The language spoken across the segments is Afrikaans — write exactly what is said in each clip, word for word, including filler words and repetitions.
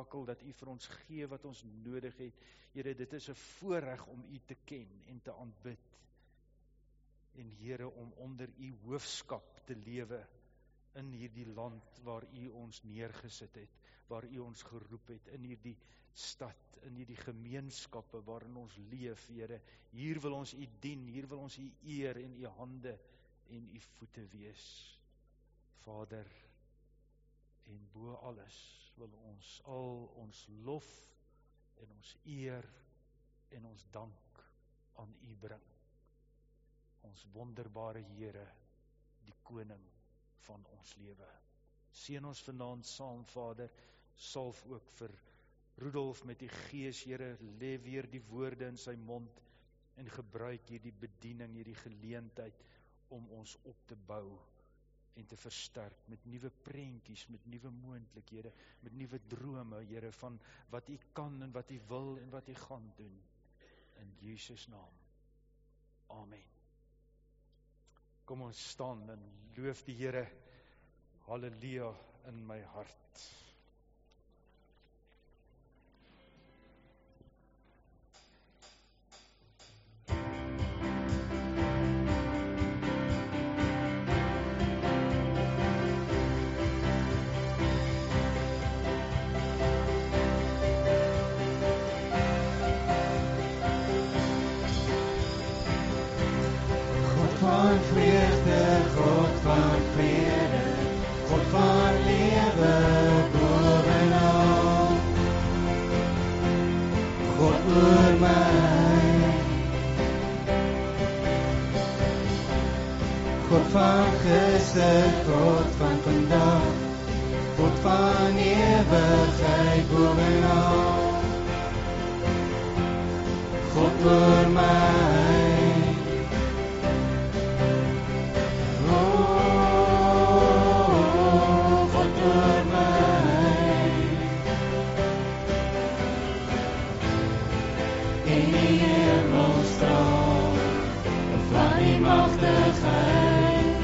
skakel, dat U vir ons gee wat ons nodig het. Here, dit is 'n voorreg om U te ken en te aanbid. En Here, om onder U hoofskap te lewe in hierdie land waar U ons neergesit het, waar U ons geroep het, in hierdie stad, in hierdie gemeenskappe waarin ons leef, Here. Hier wil ons U dien, hier wil ons U eer en U hande en U voete wees. Vader, en bo alles wil ons al ons lof en ons eer en ons dank aan U bring. Ons wonderbare Here, die koning van ons lewe. Seën ons vanaand saam, Vader, salf ook vir Rudolf met die Gees, Here, lê weer die woorde in sy mond en gebruik hierdie bediening, hierdie geleentheid om ons op te bou en te versterk met nuwe prentjies, met nuwe moontlikhede, met nuwe drome, Here, van wat U kan en wat U wil en wat U gaan doen. In Jesus naam. Amen. Kom ons staan en loof die Here. Halleluja in my hart. van vreugde, God van vrede, God van lewe bovenal. God oor my, God van gister, God van vandag, God van ewigheid bovenal. God oor my, machtigheid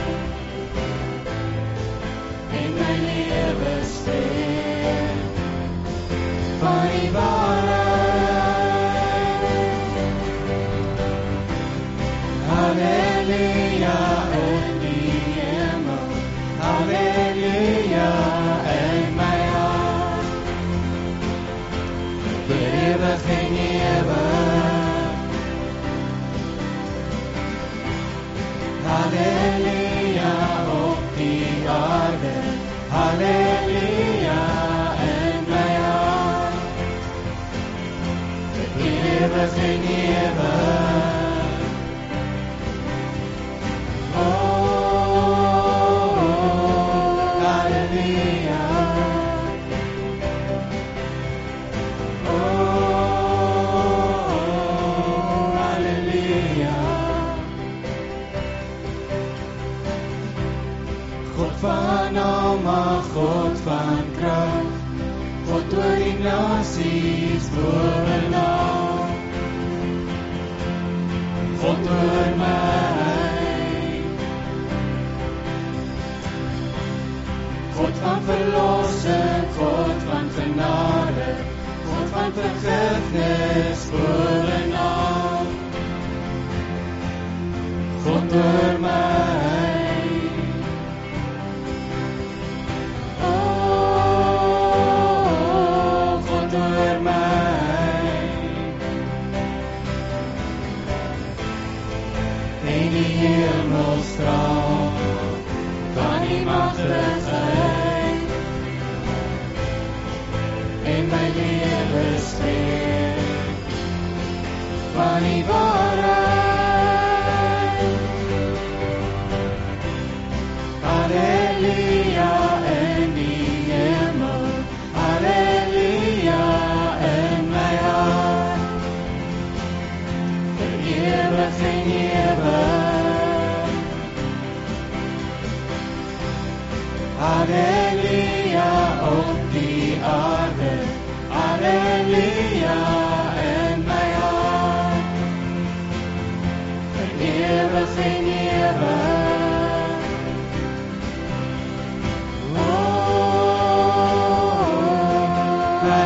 in my lewe steen van die waarheid. Halleluja in die hemel, halleluja in my hart, vir ewig en ewig. Halleluja op die aarde, halleluja in my hart, vir ewig en ewig. Oh, halleluja. Oh, halleluja. God van almag, God van krag, God oor die nasies bovenal. God oor my, God van verlossing, God van genade, God van vergifnis bovenal. God oor my, hemelstraal van die machtigheid in my lewe streek van die waarheid. Halleluja in die hemel, halleluja in my hart, vir ewig en ewig. Halleluja op die aarde, halleluja in my hart,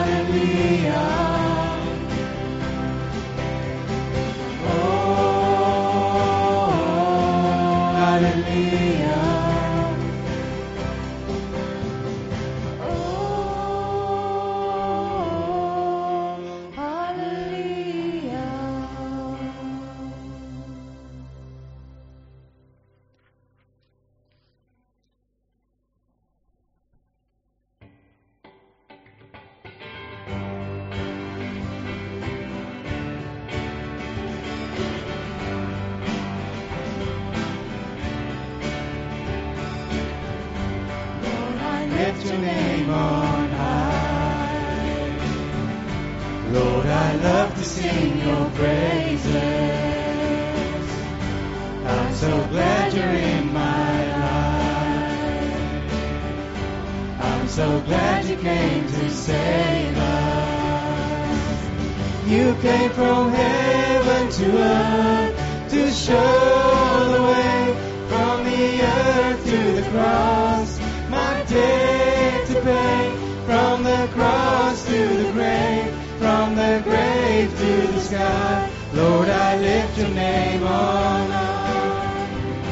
Hallelujah. Lift your name on high. Lord, I love to sing your praises. I'm so glad you're in my life. I'm so glad you came to save us. You came from heaven to earth to show the way from the earth to the cross. My debt to pay, from the cross to the grave, from the grave to the sky. Lord, I lift your name on high.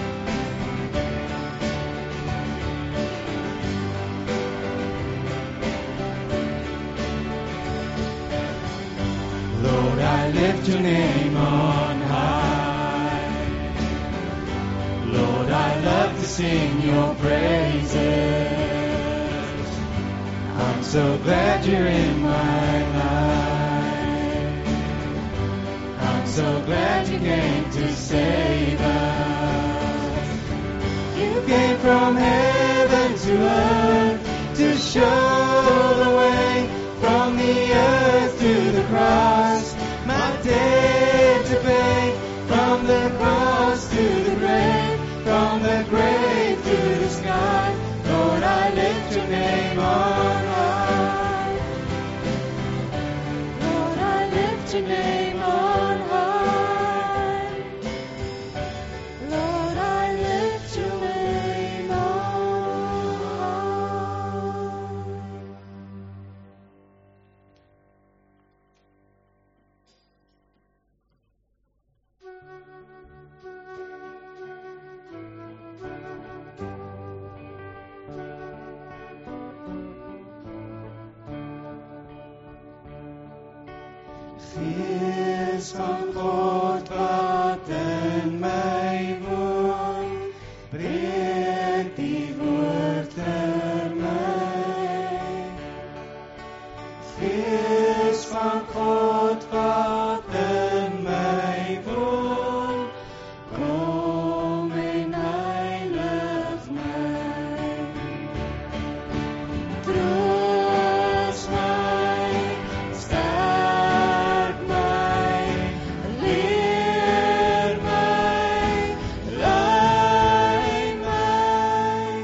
Lord, I lift your name on high. Lord, I love to sing your praises. I'm so glad you're in my life. I'm so glad you came to save us. You came from heaven to earth to show the way from the earth to the cross. My debt to pay, from the cross to the grave, from the grave to the sky. Lord, I lift your name on high. Lord, I lift your name on high. Lord, I lift your name on high. Gees van God wat in my woon, breek die woord ter my. Gees van God wat in my woon, kom en heilig my. Troos my, sterk my, leer my, lei my.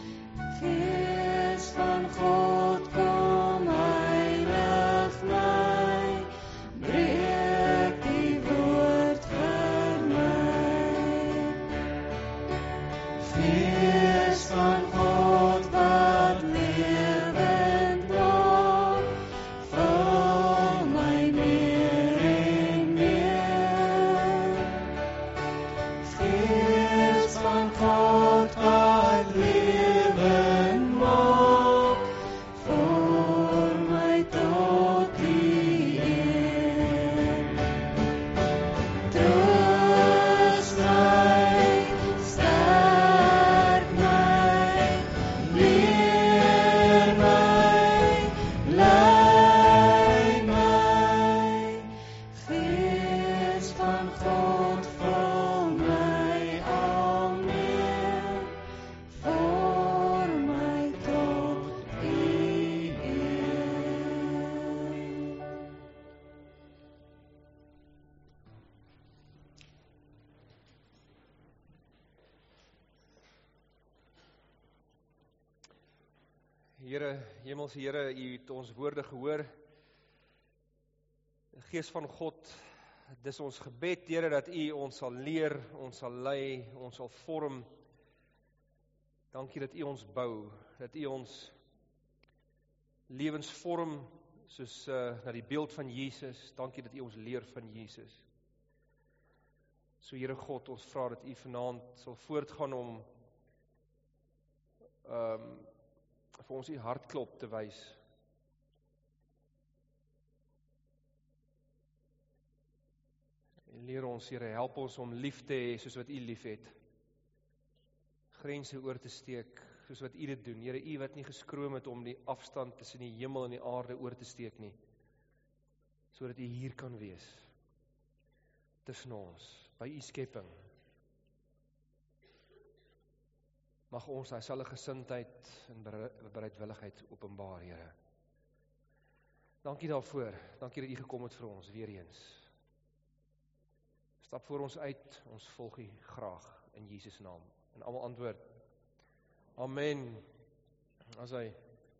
Gees van God, kom heilig my, breek die woord vir my. Gees van God wat lewend maak, vul my meer en meer. Gees van God wat lewend maak, vorm my tot die eer. Troos my, sterk my, leer my, lei my. Gees van God, vul my al meer, vorm my tot die eer. Here, Hemelse Here, U het ons woorde gehoor. Gees van God, dis ons gebed, Here, dat U ons sal leer, ons sal lei, ons sal vorm. Dankie dat U ons bou, dat U ons lewens vorm soos uh, na die beeld van Jesus. Dankie dat U ons leer van Jesus. So Here God, ons vra dat U vanaand sal voortgaan om um, vir ons U hartklop te wys. En leer ons, Here, help ons om lief te hê soos wat U lief het. Grense oor te steek, soos wat U dit doen. Here, U wat nie geskroom het om die afstand tussen die hemel en die aarde oor te steek nie, sodat U hier kan wees, tussen ons, by U skepping. Mag ons daai selfde gesindheid en bereidwilligheid openbaar, Here. Dankie daarvoor, dankie dat U gekom het vir ons, weer eens. Stap voor ons uit, ons volg U graag, in Jesus naam. En almal antwoord, Amen. As hy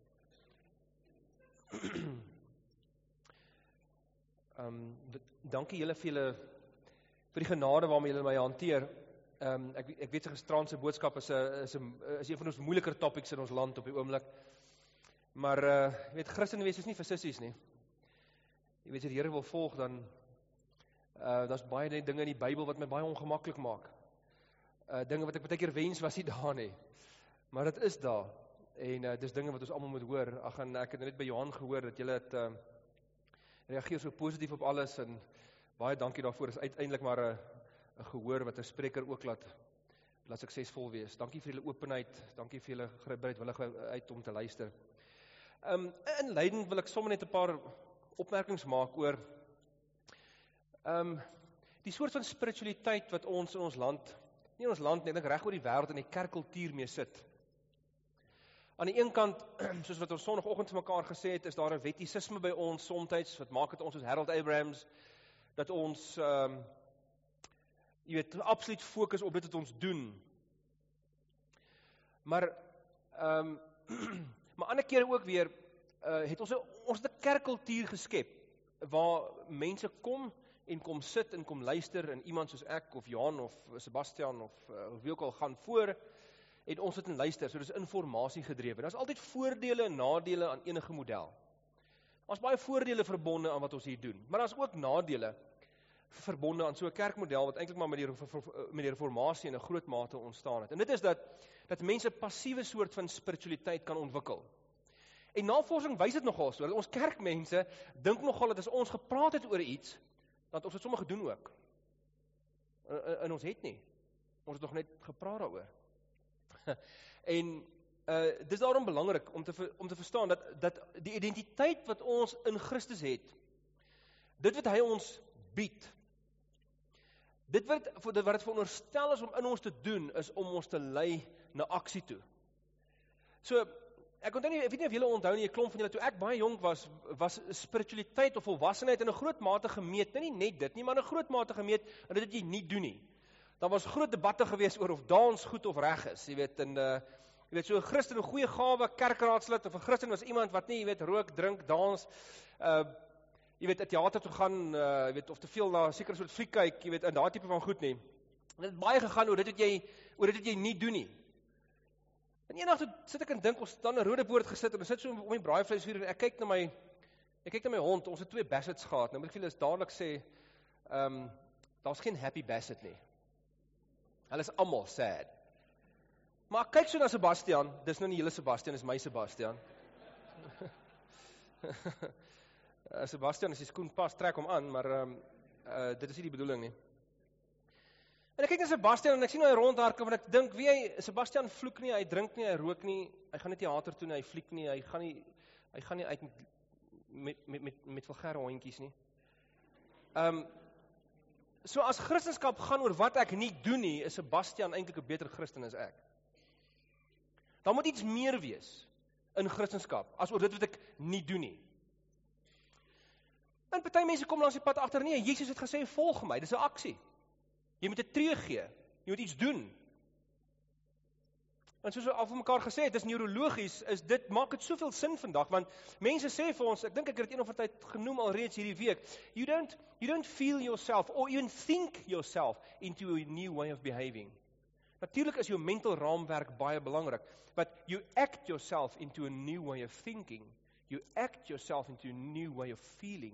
um, dankie julle vir julle vir die genade waarmee julle my hanteer. Um, ek, ek weet sy gisterand se boodskap is 'n is 'n is een van ons moeiliker topics in ons land op die oomblik. Maar uh, jy weet, Christen wees is nie vir sissies nie. Jy weet, as die Here wil volg, dan uh, daar's baie dinge in die Bybel wat my baie ongemaklik maak. Uh, dinge wat ek baie keer wens was nie daar nie. Maar dit is daar, en uh, dis dinge wat ons almal moet hoor. Ag, en ek het net by Johan gehoor, dat julle het uh, reageer so positief op alles, en baie dankie daarvoor. Dit is uiteindelik maar 'n gehoor wat 'n spreker ook laat, laat suksesvol wees. Dankie vir julle openheid, dankie vir julle bereidwilligheid om te luister. Um, inleidend wil ek sommer net 'n paar opmerkings maak oor um, die soort van spiritualiteit wat ons in ons land, nie in ons land nie, ek dink reg oor die wêreld in die kerkkultuur mee sit. Aan die een kant, soos wat ons sonoggend vir mekaar gesê het, is daar 'n wettisisme by ons somtyds, wat maak dit ons soos Harold Abrahams, dat ons, um, jy weet, absoluut fokus op dit wat ons doen. Maar, um, maar ander kere ook weer, uh, het ons, ons het 'n kerkkultuur geskep, waar mense kom, en kom sit en kom luister, en iemand soos ek, of Johan, of Sebastian, of uh, wie ook al gaan voor, en ons sit en luister, so dis informasie gedrewe. Daar is altyd voordele en nadele aan enige model. Daar is baie voordele verbonde aan wat ons hier doen, maar daar is ook nadele verbonde aan so 'n kerkmodel, wat eintlik maar met die, met die reformatie in 'n groot mate ontstaan het. En dit is dat, dat mense passiewe soort van spiritualiteit kan ontwikkel. En navorsing wys dit nogal so, dat ons kerkmense dink nogal dat as ons gepraat het oor iets, dat ons het sommer gedoen ook. En, en ons het nie. Ons het nog net gepraat daaroor. En uh, dis daarom belangrik om te, om te verstaan dat, dat die identiteit wat ons in Christus het, dit wat hy ons bied, dit wat, wat het veronderstel is om in ons te doen, is om ons te lei na aksie toe. So, ek onthou nie, ek weet nie of julle onthou nie, 'n klomp van julle, toe ek baie jonk was, was spiritualiteit of volwassenheid in 'n groot mate gemeet, nie net dit nie, maar in 'n groot mate gemeet, en dit het jy nie doen nie. Daar was groot debatte gewees oor of dans goed of reg is, jy weet, en uh, jy weet, so 'n Christen, 'n goeie gawe, kerkraadslid, of 'n Christen was iemand wat nie, jy weet, rook, drink, dans, uh, jy weet, 'n teater toe gaan, uh, jy weet, of te veel na 'n sekere soort fliek kyk, jy weet, in daai tipe van goed nie. En dit het baie gegaan oor dit wat jy, oor dit wat jy nie doen nie. En eendag toe sit ek en dink, ons het dan 'n Rodepoort gesit, en ons sit so om die braaivleisvuur, en ek kyk na my, ek kyk na my hond, ons het twee Bassets gehad, nou moet ek vir julle dadelik sê, um, daar's geen happy Basset nie. Hulle is almal sad. Maar ek kyk so na Sebastian, dis nou nie hele Sebastian, dis my Sebastian. uh, Sebastian, as die skoen pas, trek hom aan, maar um, uh, dit is nie die bedoeling nie. En ek kyk na Sebastian, en ek sien hoe hy rondhardloop, en ek dink, wie hy, Sebastian vloek nie, hy drink nie, hy rook nie, hy gaan nie teater toe nie, hy fliek nie, hy gaan nie, hy gaan nie uit met, met, met, met, met vulgêre hondjies nie. Um, so as Christendom gaan oor wat ek nie doen nie, is Sebastian eintlik 'n beter Christen as ek. Daar moet iets meer wees in Christendom, as oor dit wat ek nie doen nie. En party mense kom langs die pad agter, nee, Jesus het gesê, volg my, dis 'n aksie. Jy moet 'n tree gee, jy moet iets doen. En soos al vir mekaar gesê het, dis neurologies, is dit, maak dit soveel sin vandag, want mense sê vir ons, ek dink ek het dit een of ander tyd genoem al reeds hierdie week, you don't, you don't feel yourself, or even think yourself into a new way of behaving. Natuurlik is jou mental raamwerk baie belangrik, but you act yourself into a new way of thinking. You act yourself into a new way of feeling.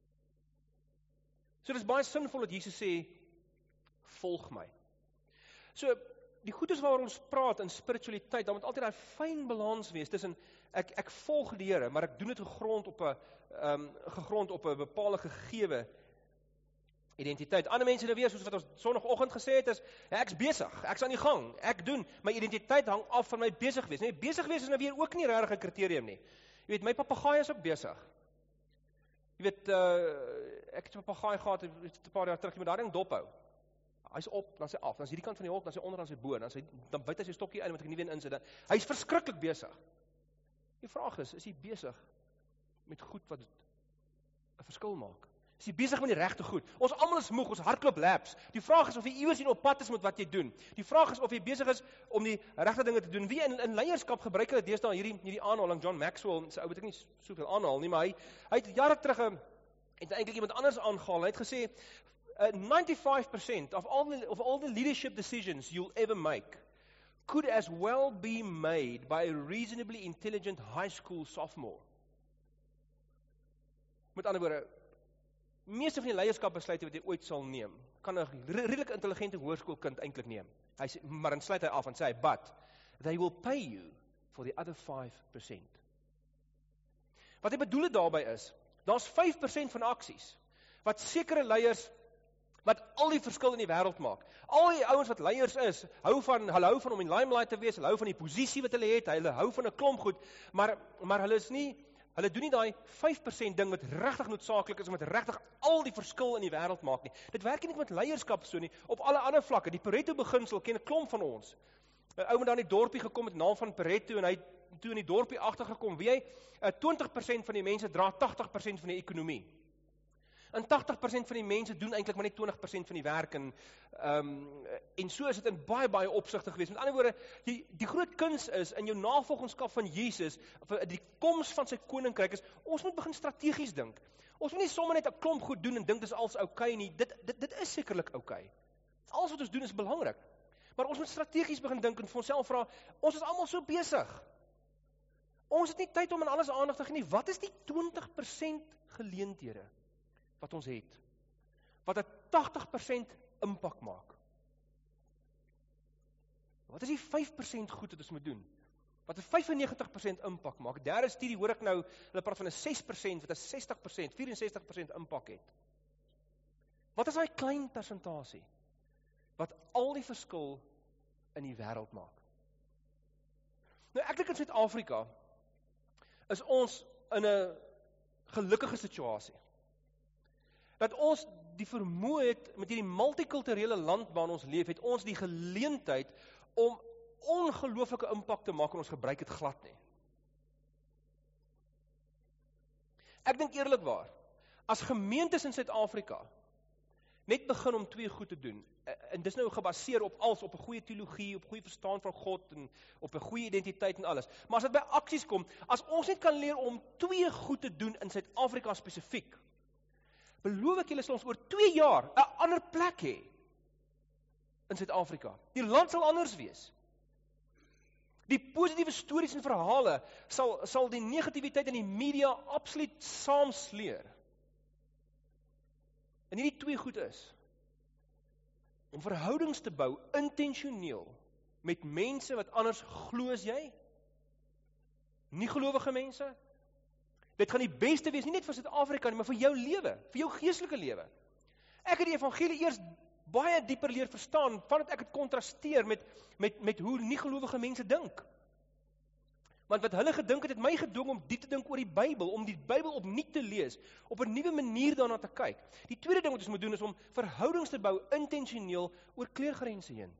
So dit is baie sinvol dat Jesus sê, volg my. So, die goedes waaroor ons praat in spiritualiteit, dan moet altyd daai fyn balans wees tussen ek ek volg die Here, maar ek doen dit gegrond op 'n um, gegrond op 'n bepaalde gegewe identiteit. Ander mense nou weer soos wat ons sonoggend gesê het is, ja, ek's besig, ek's aan die gang, ek doen, my identiteit hang af van my besig wees. Nee, besig wees is nou weer ook nie regtig 'n kriterium nie. Jy weet, my papegaai is ook besig. Jy weet, uh, ek het 'n papegaai gehad 'n paar jaar terug, jy moet daai ding dophou. Hy's op, dan sy af, dan is hierdie kant van die hok, dan sy onder, dan sy bo, dan sy dan byt hy sy stokkie uit, want ek nie weer insit. Hy's verskriklik besig. Die vraag is, is hy besig met goed wat 'n verskil maak? Is jy besig met die regte goed? Ons almal is moeg, ons hardloop laps. Die vraag is of jy iewers op pad is met wat jy doen. Die vraag is of jy besig is om die regte dinge te doen. Wie in, in leierskap gebruik hulle deesdae hierdie hierdie aanhaling, John Maxwell, sy ou het ek nie soveel aanhaal nie, maar hy hy het jare terug 'n het eintlik iemand anders aangehaal. Hy het gesê uh, ninety-five percent of all the of all the leadership decisions you'll ever make could as well be made by a reasonably intelligent high school sophomore. Met ander woorde, meeste van die leierskapbesluite wat jy ooit sal neem, kan 'n redelik intelligente hoërskoolkind eintlik neem. Hy sê, maar dan sluit hy af en sê hy, but they will pay you for the other five percent. Wat hy bedoel daarby is, daar's five percent van aksies wat sekere leiers wat al die verskil in die wêreld maak. Al die ouens wat leiers is, hou van hulle hou van om in limelight te wees, hulle hou van die posisie wat hulle het, hulle hou van 'n klomp goed, maar maar hulle is nie Hulle doen nie daai five percent ding wat regtig noodsaaklik is om dit regtig al die verskil in die wêreld maak nie. Dit werk nie met leierskap so nie, op alle ander vlakke. Die Pareto beginsel ken 'n klomp van ons. 'n Ou met daar in die dorpie gekom met die naam van Pareto en hy toe in die dorpie agtergekom, weet jy, twenty percent van die mense dra eighty percent van die ekonomie. En eighty percent van die mense doen eintlik maar net twenty percent van die werk en um, en so is dit in baie baie opsigte gewees. Met ander woorde, die die groot kuns is in jou navolgingskap van Jesus, vir die koms van sy koninkryk is, ons moet begin strategies dink. Ons moet nie sommer net 'n klomp goed doen en dink dis alles oukei nie. Dit dit dit is sekerlik oukei. Alles wat ons doen is belangrik. Maar ons moet strategies begin dink en vir onsself vra, ons is almal so besig. Ons het nie tyd om aan alles aandag te gee nie. Wat is die twenty percent geleenthede wat ons het, wat 'n eighty percent impak maak? Wat is die five percent goed wat ons moet doen, wat 'n ninety-five percent impak maak? Derde studie hoor ek nou, hulle praat van 'n six percent, wat 'n sixty percent, sixty-four percent impak het. Wat is daai klein persentasie, wat al die verskil in die wêreld maak? Nou ek dink in Suid-Afrika, is ons in 'n gelukkige situasie, dat ons die vermoë het, met hierdie multikulturele land waarin ons leef, het ons die geleentheid om ongelooflike impak te maak en ons gebruik het glad nie. Ek dink eerlikwaar, as gemeentes in Suid-Afrika net begin om twee goed te doen, en dis nou gebaseer op alles, op 'n goeie teologie, op goeie verstaan van God, en op 'n goeie identiteit en alles, maar as dit by aksies kom, as ons net kan leer om twee goed te doen in Suid-Afrika spesifiek, beloof ek julle sal ons oor twee jaar 'n ander plek hê in Suid-Afrika. Die land sal anders wees. Die positiewe stories en verhale sal sal die negativiteit in die media absoluut saamsleer. En hierdie twee goed is om verhoudings te bou intentioneel met mense wat anders glo as jy, nie gelowige mense. Dit gaan die beste wees, nie net vir Suid-Afrika nie, maar vir jou lewe, vir jou geestelike lewe. Ek het die evangelie eers baie dieper leer verstaan, vandat ek het kontrasteer met, met, met hoe nie gelowige mense dink. Want wat hulle gedink het, het my gedwing om diep te dink oor die Bybel, om die Bybel opnuut te lees, op 'n nuwe manier daarna te kyk. Die tweede ding wat ons moet doen, is om verhoudings te bou, intentioneel, oor kleurgrense heen.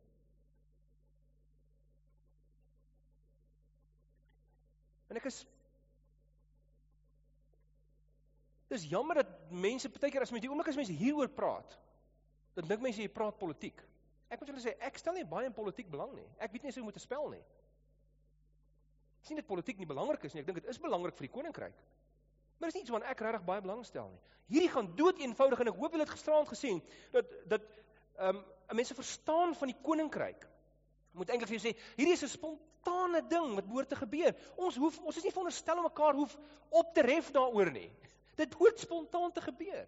En ek is Dis jammer dat mense, partykeer as mense, die oomblik as mense hieroor praat, dan dink mense jy praat politiek. Ek moet julle sê, ek stel nie baie in politiek belang nie. Ek weet nie hoe om te spel nie. Ek sien dat politiek nie belangrik is nie, ek dink dit is belangrik vir die koninkryk. Maar dit is nie iets waaraan ek regtig baie belang stel nie. Hierdie gaan dood eenvoudig, en ek hoop julle het gisteraand gesien, dat, dat um, mense verstaan van die koninkryk, moet eintlik vir jou sê, hierdie is 'n spontane ding wat behoort te gebeur. Ons hoef, ons is nie veronderstel om mekaar hoef op te ref daaroor nie. Dit behoort spontaan te gebeur.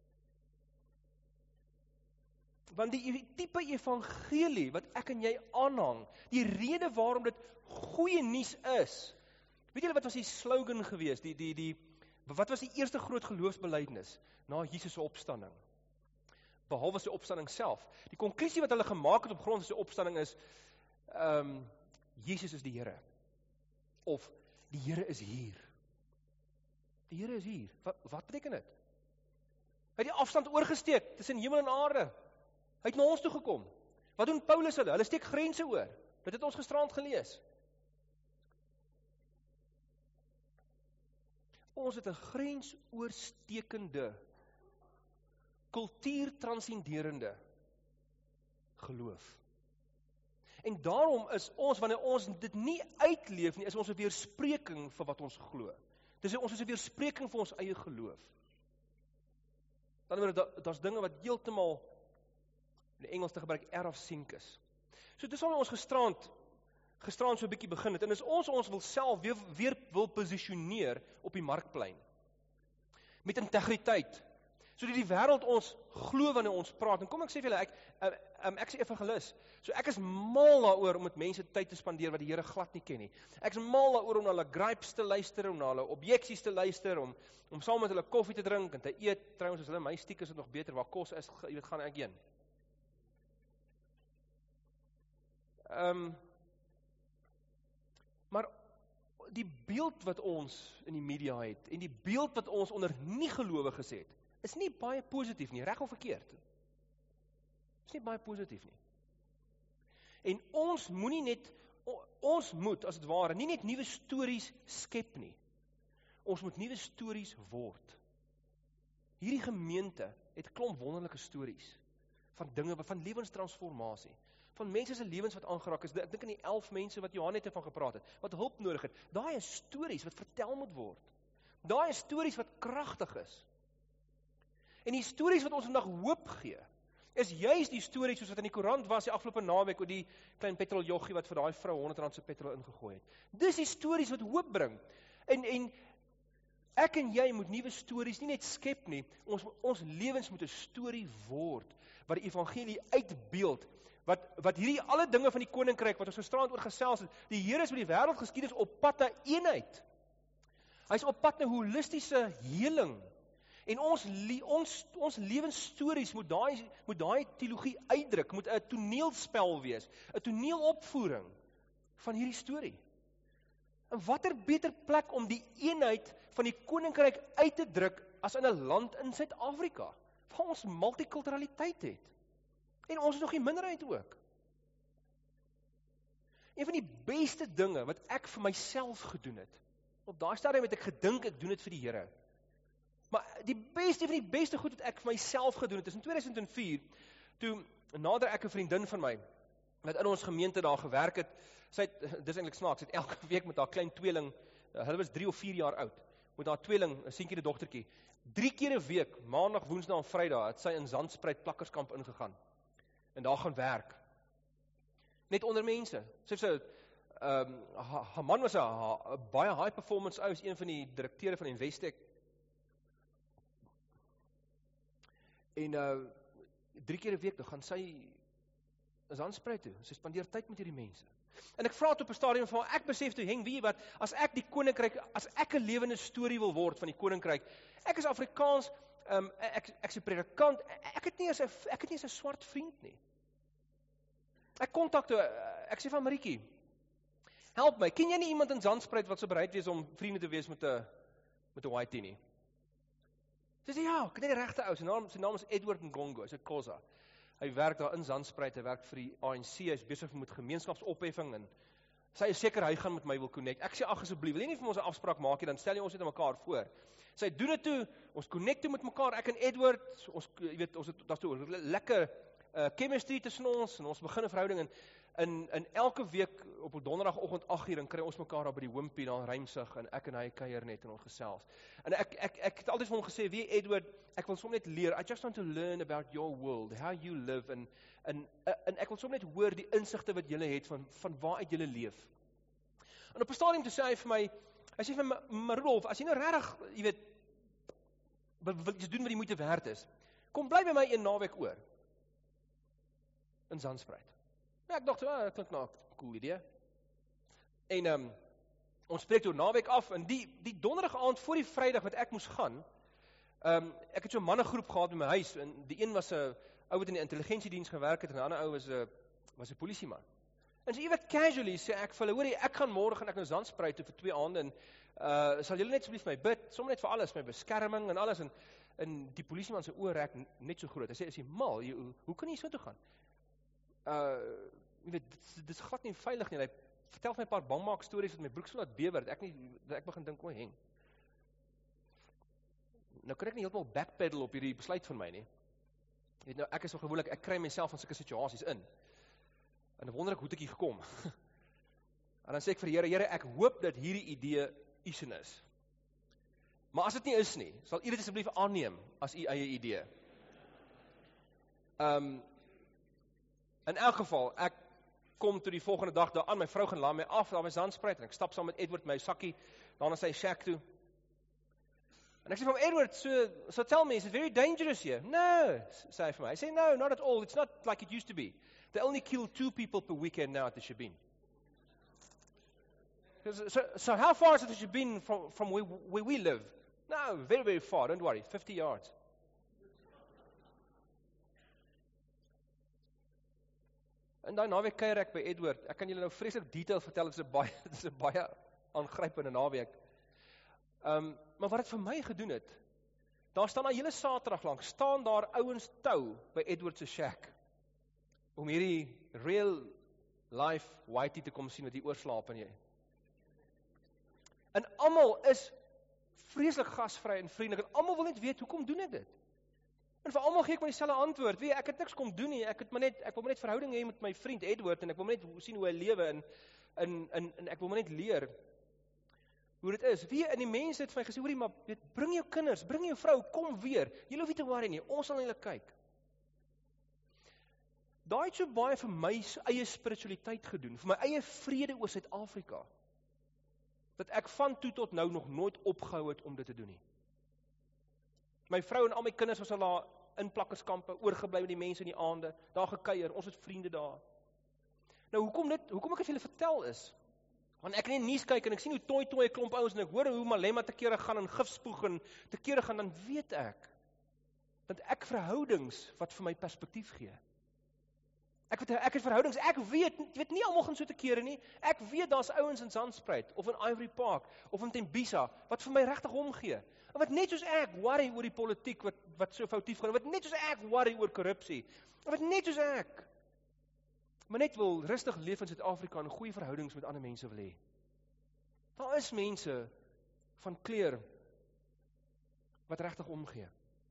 Want die tipe evangelie wat ek en jy aanhang, die rede waarom dit goeie nuus is, weet julle wat was die slogan geweest, die, die, die, wat was die eerste groot geloofsbelijdenis na Jesus se opstanding? Behalwe sy opstanding self. Die konklusie wat hulle gemaak het op grond van sy opstanding is, um, Jesus is die Here. Of, die Here is hier. Die Here is hier. Wat, wat beteken dit? Hy het die afstand oorgesteek tussen hemel en aarde. Hy het na ons toe gekom. Wat doen Paulus hulle? Hulle steek grense oor. Dit het ons gisterand gelees. Ons het 'n grensooorstekende, kultuurtranscenderende geloof. En daarom is ons, wanneer ons dit nie uitleef nie, is ons 'n weerspreking vir wat ons glo. Dis ons is 'n weerspreking vir ons eie geloof. Dan word daar daar's dinge wat heeltemal in die Engels te gebruik erg afsink is. So dis al ons gisterand gisterand so 'n bietjie begin het, en is ons ons wil self weer, weer wil posisioneer op die markplein. Met integriteit. Sodat die wêreld ons glo wanneer ons praat. En kom ek sê vir julle, ek, um, ek is evangelis. So ek is mal daaroor om met mense tyd te spandeer wat die Here glad nie ken nie. Ek is mal daaroor om na hulle gripes te luister, om na hulle objeksies te luister, om, om saam met hulle koffie te drink en te eet. Trouwens, as hulle my stiek is dit nog beter, waar kos is, jy weet, gaan ek heen. Ehm um, Maar die beeld wat ons in die media het, en die beeld wat ons onder nie-gelowiges het, is nie baie positief nie, reg of verkeerd. Is nie baie positief nie. En ons moenie net, ons moet, as het ware, nie net nuwe stories skep nie. Ons moet nuwe stories word. Hierdie gemeente het klomp wonderlike stories, van dinge, van lewenstransformasie, van mense se lewens wat aangeraak is. Ek dink aan die elf mense wat Johan net van gepraat het, wat hulp nodig het. Daai is stories wat vertel moet word. Daai is stories wat kragtig is. En die stories wat ons vandag hoop gee, is juist die stories soos wat in die koerant was die afgelope naweek oor die klein petroljoggie wat vir daai vrou honderd rand se petrol ingegooi het. Dis die stories wat hoop bring. En en ek en jy moet nuwe stories nie net skep nie, ons ons lewens moet 'n storie word wat die evangelie uitbeeld. Wat, wat hierdie alle dinge van die koninkryk, wat ons gisterand oor gesels het, die Here is met die wêreldgeskiedenis op pad na eenheid. Hy is op pad na holistiese heling. En ons, ons, ons lewensstories moet daai, moet daai teologie uitdruk, moet 'n toneelspel wees, 'n toneelopvoering van hierdie storie. En watter beter plek om die eenheid van die koninkryk uit te druk, as in 'n land in Suid-Afrika, waar ons multikulturaliteit het. En ons is nog die minderheid ook. Een van die beste dinge wat ek vir myself gedoen het, op daai stadium het ek gedink ek doen dit vir die Here. Maar die beste, een van die beste goed wat ek vir myself gedoen het, is in tweeduisend vier, toe nader ek 'n vriendin van my, wat in ons gemeente daar gewerk het, sy het, dis eintlik snaaks, sy het elke week met haar klein tweeling, hulle was drie of vier jaar oud, met haar tweeling, 'n seentjie en 'n dogtertjie, drie keer 'n week, maandag, woensdag en Vrydag, het sy in Zandspruit plakkerskamp ingegaan. En daar gaan werk. Net onder mense. Sy sê, um, haar man was 'n baie high performance ou, is een van die direkteure van Investec. En uh, drie keer 'n week, dan gaan sy is aanspreek toe. Sy spandeer tyd met hierdie mense. En ek vra tot op 'n stadium van, ek besef toe, heng, weet jy wat, as ek die koninkryk, as ek 'n lewende storie wil word van die koninkryk, ek is Afrikaans, um, ek, ek is 'n predikant, ek het nie eens 'n ek het nie eens 'n swart vriend nie. Ek kontak toe, ek sê van Marietjie, help my, ken jy nie iemand in Zandspruit wat so bereid wees om vriende te wees met 'n met 'n whitey nie? Sy sê ja, ek ken die regte ou, sy naam, sy naam is Edward Ngongo, hy's 'n Khoza. Hy werk daar in Zandspruit, hy werk vir die A N C, hy is besig met gemeenskapsopheffing en sy is seker hy gaan met my wil connect. Ek sê ag asseblief, wil jy nie vir ons 'n afspraak maak nie, dan stel jy ons net aan mekaar voor. Sy doen dit toe, ons connect toe met mekaar, ek en Edward, ons jy weet, ons het daar's toe lekker uh, chemistry tussen ons en ons begin 'n verhouding en in in elke week op 'n donderdagoggend agt uur dan kry ons mekaar daar by die Wimpie daar in Rymsig en ek en hy kuier net en ons gesels. En ek ek ek het altyd vir hom gesê, "Wie Edward, ek wil sommer net leer. I just want to learn about your world, how you live en en en ek wil sommer net hoor die insigte wat jy het van van waar uit jy leef." En op 'n stadium toe sê hy vir my, hy sê vir my, maar Rudolf, as jy nou regtig, jy weet, wil, wil jy doen wat die moeite werd is, kom bly by my een naweek oor, in Zandspruit. Ja, ek dacht, ah, dat klink nou 'n cool idee. En, um, ons spreek toe naweek af, en die, die donderige aand voor die Vrydag wat ek moes gaan, um, ek het so 'n mannegroep gehad in my huis, en die een was 'n ou wat in die intelligensiediens gewerk het, en die ander ou was 'n was 'n polisieman. En so iewers casually sê ek vir hulle, hoorie, ek gaan môre gaan ek nou Zandspruit toe vir twee aande, en uh, sal julle net asseblief my bid, sommer net vir alles, my beskerming en alles, en, en die polisieman se oë rek net so groot. Hy sê, is jy mal, jy, hoe, hoe kan jy so toe gaan? Uh, jy weet, dit, dit is glad nie veilig nie, hy vertel my 'n paar bangmaak stories wat my broek so laat bewer, dat ek nie, dat ek begin dink, o, heng. Nou kan ek nie heeltemal backpedal op hierdie besluit van my nie. Jy weet nou, ek is so gewoonlik, ek kry myself in sulke situasies in. En dan wonder ek, hoe het ek hier gekom? En dan sê ek vir die Here, Here, ek hoop dat hierdie idee u sin is. Maar as dit nie is nie, sal u dit asseblief aanneem as u eie idee. Um, in elk geval, ek kom toe die volgende dag daar aan, my vrou gaan laai my af, daar by Zandspruit, en ek stap saam met Edward my sakkie, daarna sy shack toe. En ek sê vir hom, Edward, so, so tell me, is it very dangerous here? No, sê hy vir my. Hy sê, no, not at all, it's not like it used to be. They only kill two people per weekend now at the Shebeen. So, so how far is it to Shebeen from, from where, where we live? No, very, very far, don't worry, fifty yards. En daai naweek kuier ek by Edward. Ek kan julle nou vreeslik detail vertel, dit is 'n baie dit is 'n baie aangrypende naweek. Um, maar wat dit vir my gedoen het, daar staan al hele Saterdag lank, staan daar ouens tou by Edward se shack, om hierdie real life whitey te kom sien wat hier oorslaap en jy. En almal is vreeslik gasvry en vriendelik, en almal wil net weet, hoekom doen ek dit? En vir almal gee ek my dieselfde antwoord, weet, ek het niks kom doen nie, ek het maar net, ek wil maar net verhouding hê met my vriend Edward, en ek wil maar net sien hoe hy lewe, en, en, en, en ek wil maar net leer, hoe dit is. Wie in die mense het vir my gesê, hoorie, maar weet, bring jou kinders, bring jou vrou, kom weer, julle hoef nie te worry nie, ons sal hulle kyk. Daai het so baie vir my eie spiritualiteit gedoen, vir my eie vrede oor Suid-Afrika, dat ek van toe tot nou nog nooit opgehou het om dit te doen nie. My vrou en al my kinders was al daar in plakkerskampe, oorgebly met die mense in die aande, daar gekuier, ons het vriende daar. Nou, hoekom dit, hoekom ek het vir julle vertel is, want ek kan in die nuus kyk en ek sien hoe toi toi 'n klomp ouens en ek hoor hoe Malema te kere gaan en gif spoeg en te kere gaan, dan weet ek, dat ek verhoudings wat vir my perspektief gee. Ek weet, ek het verhoudings, ek weet, jy weet nie almal gaan so te kere nie, ek weet daar's ouens in Zandspruit, of in Ivory Park, of in Tembisa, wat vir my regtig omgee, en wat net soos ek worry oor die politiek, wat, wat so foutief gaan, wat net soos ek worry oor korrupsie, en wat net soos ek, maar net wil rustig leef in Suid-Afrika en goeie verhoudings met ander mense wil hê. Daar is mense van kleur, wat regtig omgee.